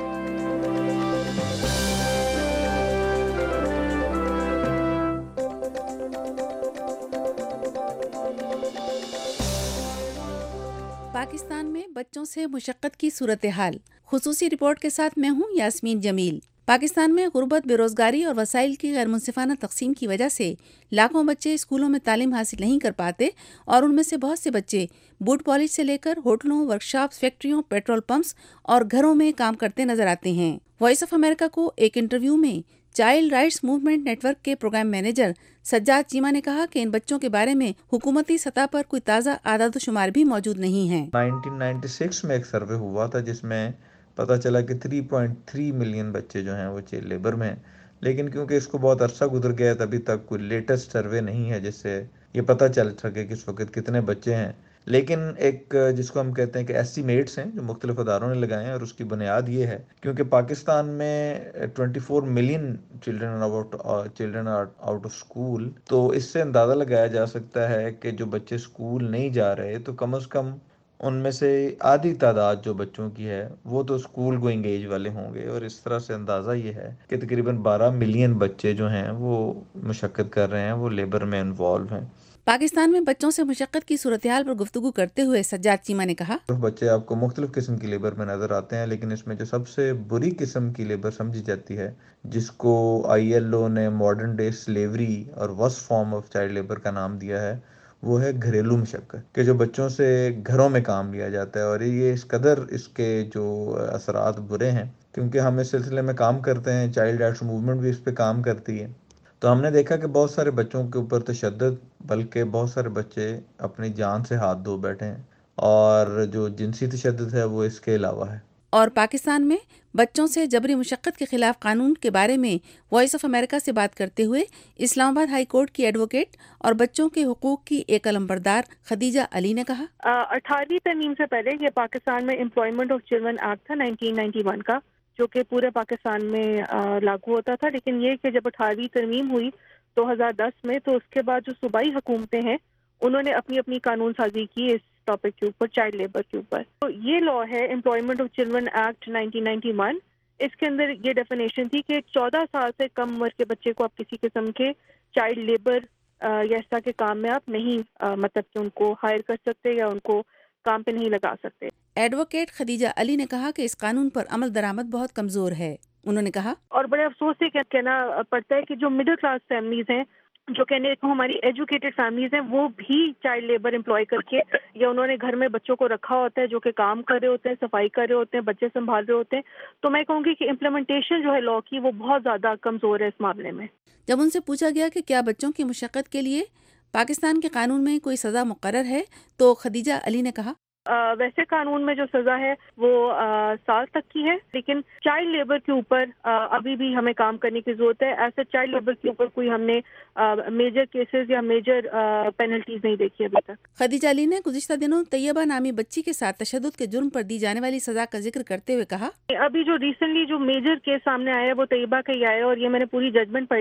پاکستان میں بچوں سے مشقت کی صورتحال، خصوصی رپورٹ کے ساتھ میں ہوں یاسمین جمیل. پاکستان میں غربت، بے روزگاری اور وسائل کی غیر منصفانہ تقسیم کی وجہ سے لاکھوں بچے اسکولوں میں تعلیم حاصل نہیں کر پاتے اور ان میں سے بہت سے بچے بوٹ پالش سے لے کر ہوٹلوں، ورکشاپس، فیکٹریوں، پیٹرول پمپس اور گھروں میں کام کرتے نظر آتے ہیں. وائس آف امریکہ کو ایک انٹرویو میں child rights movement network کے پروگرام مینیجر سجاد چیمہ نے کہا کہ ان بچوں کے بارے میں حکومتی سطح پر کوئی تازہ اعداد و شمار بھی موجود نہیں ہیں. نائنٹین نائنٹی سکس میں ایک سروے ہوا تھا جس میں پتہ چلا کہ تین پوائنٹ تین ملین بچے جو ہیں وہ چائلڈ لیبر میں ہیں، لیکن کیونکہ اس کو بہت عرصہ گزر گیا ہے ابھی تک کوئی لیٹسٹ سروے نہیں ہے جس سے یہ پتہ چل سکے کہ اس وقت کتنے بچے ہیں. لیکن ایک جس کو ہم کہتے ہیں کہ ایسٹیمیٹس ہیں جو مختلف اداروں نے لگائے ہیں، اور اس کی بنیاد یہ ہے کیونکہ پاکستان میں چوبیس million children out children out of school, تو اس سے اندازہ لگایا جا سکتا ہے کہ جو بچے اسکول نہیں جا رہے تو کم از کم ان میں سے آدھی تعداد جو بچوں کی ہے وہ تو اسکول گوئنگ ایج والے ہوں گے، اور اس طرح سے اندازہ یہ ہے کہ تقریباً بارہ ملین بچے جو ہیں وہ مشقت کر رہے ہیں، وہ لیبر میں انوالو ہیں. پاکستان میں بچوں سے مشقت کی صورتحال پر گفتگو کرتے ہوئے سجاد چیمہ نے کہا، بچے آپ کو مختلف قسم کی لیبر میں نظر آتے ہیں، لیکن اس میں جو سب سے بری قسم کی لیبر سمجھی جاتی ہے، جس کو آئی ایل او نے ماڈرن ڈے سلیوری اور worst form of child labour کا نام دیا ہے، وہ ہے گھریلو مشقت، کہ جو بچوں سے گھروں میں کام لیا جاتا ہے. اور یہ اس قدر اس کے جو اثرات برے ہیں کیونکہ ہم اس سلسلے میں کام کرتے ہیں، چائلڈ رائٹس موومنٹ بھی اس پہ کام کرتی ہے، تو ہم نے دیکھا کہ بہت سارے بچوں کے اوپر تشدد، بلکہ بہت سارے بچے اپنی جان سے ہاتھ دھو بیٹھے ہیں، اور جو جنسی تشدد ہے وہ اس کے علاوہ ہے. اور پاکستان میں بچوں سے جبری مشقت کے خلاف قانون کے بارے میں وائس آف امریکہ سے بات کرتے ہوئے اسلام آباد ہائی کورٹ کی ایڈوکیٹ اور بچوں کے حقوق کی ایک علمبردار خدیجہ علی نے کہا، اٹھارہویں ترمیم سے پہلے یہ پاکستان میں امپلائمنٹ آف چلڈرن ایکٹ تھا نائنٹین نائنٹی ون کا، جو کہ پورے پاکستان میں لاگو ہوتا تھا. لیکن یہ کہ جب اٹھارہویں ترمیم ہوئی دو ہزار دس میں، تو اس کے بعد جو صوبائی حکومتیں ہیں انہوں نے اپنی اپنی قانون سازی کی اس ٹاپک کے اوپر، چائلڈ لیبر کے اوپر. تو یہ لا ہے employment of children act nineteen ninety one. اس کے اندر یہ ڈیفینیشن تھی کہ چودہ سال سے کم عمر کے بچے کو آپ کسی قسم کے چائلڈ لیبر یا اس طرح کے کام میں آپ نہیں مطلب کہ ان کو ہائر کر سکتے یا ان کو کام پہ نہیں لگا سکتے. ایڈوکیٹ خدیجہ علی نے کہا کہ اس قانون پر عمل درآمد بہت کمزور ہے. انہوں نے کہا، اور بڑے افسوس سے کہنا پڑتا ہے کہ جو مڈل کلاس فیملیز ہیں، جو کہنے کو ہماری ایجوکیٹڈ فیملیز ہیں، وہ بھی چائلڈ لیبر امپلائی کر کے یا انہوں نے گھر میں بچوں کو رکھا ہوتا ہے جو کہ کام کر رہے ہوتے ہیں، صفائی کر رہے ہوتے ہیں، بچے سنبھال رہے ہوتے ہیں. تو میں کہوں گی کہ امپلیمنٹیشن جو ہے لا کی وہ بہت زیادہ کمزور ہے اس معاملے میں. جب ان سے پوچھا گیا کہ کیا بچوں کی مشقت کے لیے پاکستان کے قانون میں کوئی سزا مقرر ہے، تو خدیجہ علی نے کہا، آ, ویسے قانون میں جو سزا ہے وہ آ, سال تک کی ہے، لیکن چائلڈ لیبر کے اوپر آ, ابھی بھی ہمیں کام کرنے کی ضرورت ہے. ایسے چائلڈ لیبر کے اوپر کوئی ہم نے میجر کیسز یا میجر پینلٹیز نہیں دیکھی ابھی تک. خدیجہ علی نے گزشتہ دنوں طیبہ نامی بچی کے ساتھ تشدد کے جرم پر دی جانے والی سزا کا ذکر کرتے ہوئے کہا، ابھی جو ریسنٹلی جو میجر کیس سامنے آیا ہے وہ طیبہ کا ہی آیا، اور یہ میں نے پوری ججمنٹ پڑھی،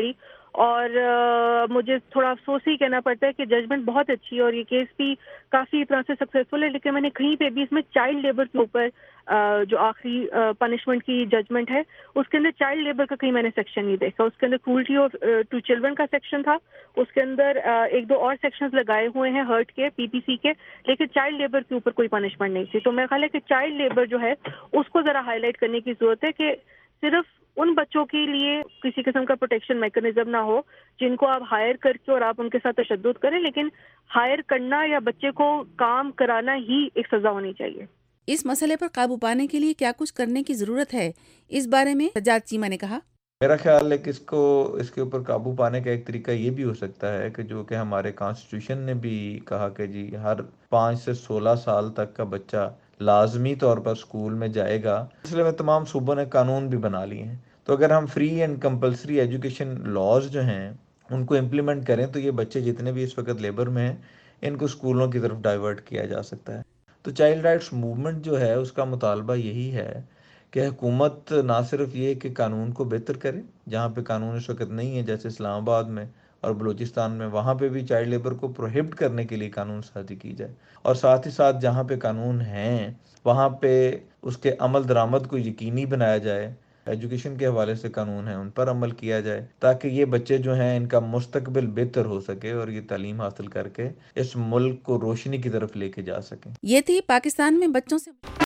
اور مجھے تھوڑا افسوس ہی کہنا پڑتا ہے کہ ججمنٹ بہت اچھی ہے اور یہ کیس بھی کافی طرح سے سکسیسفل ہے، لیکن میں نے کہیں پہ بھی اس میں چائلڈ لیبر کے اوپر جو آخری پنشمنٹ کی ججمنٹ ہے اس کے اندر چائلڈ لیبر کا کہیں میں نے سیکشن نہیں دیکھا. اس کے اندر کرولٹی آف ٹو چلڈرن کا سیکشن تھا، اس کے اندر ایک دو اور سیکشنز لگائے ہوئے ہیں ہرٹ کے، پی پی سی کے، لیکن چائلڈ لیبر کے اوپر کوئی پنشمنٹ نہیں تھی. تو میرا خیال ہے کہ چائلڈ لیبر جو ہے اس کو ذرا ہائی لائٹ کرنے کی ضرورت ہے کہ صرف ان بچوں کے لیے کسی قسم کا پروٹیکشن میکانزم نہ ہو جن کو آپ ہائر کر کے اور آپ ان کے ساتھ تشدد کریں، لیکن ہائر کرنا یا بچے کو کام کرانا ہی ایک سزا ہونی چاہیے. اس مسئلے پر قابو پانے کے لیے کیا کچھ کرنے کی ضرورت ہے، اس بارے میں سجاد چیمہ نے کہا. میرا خیال ہے کہ اس کو اس کے اوپر قابو پانے کا ایک طریقہ یہ بھی ہو سکتا ہے کہ جو کہ ہمارے کانسٹیٹیوشن نے بھی کہا کہ جی ہر پانچ سے سولہ سال تک کا بچہ لازمی طور پر اسکول میں جائے گا. اس لیے میں تمام صوبوں نے قانون بھی بنا لیے ہیں، تو اگر ہم free and compulsory education laws جو ہیں ان کو امپلیمنٹ کریں تو یہ بچے جتنے بھی اس وقت لیبر میں ہیں ان کو اسکولوں کی طرف ڈائیورٹ کیا جا سکتا ہے. تو چائلڈ رائٹس موومنٹ جو ہے اس کا مطالبہ یہی ہے کہ حکومت نہ صرف یہ کہ قانون کو بہتر کرے، جہاں پہ قانون اس وقت نہیں ہے جیسے اسلام آباد میں اور بلوچستان میں، وہاں پہ بھی چائلڈ لیبر کو پروہبٹ کرنے کے لیے قانون سازی کی جائے، اور ساتھ ہی ساتھ جہاں پہ قانون ہیں وہاں پہ اس کے عمل درآمد کو یقینی بنایا جائے. ایجوکیشن کے حوالے سے قانون ہیں ان پر عمل کیا جائے تاکہ یہ بچے جو ہیں ان کا مستقبل بہتر ہو سکے اور یہ تعلیم حاصل کر کے اس ملک کو روشنی کی طرف لے کے جا سکیں. یہ تھی پاکستان میں بچوں سے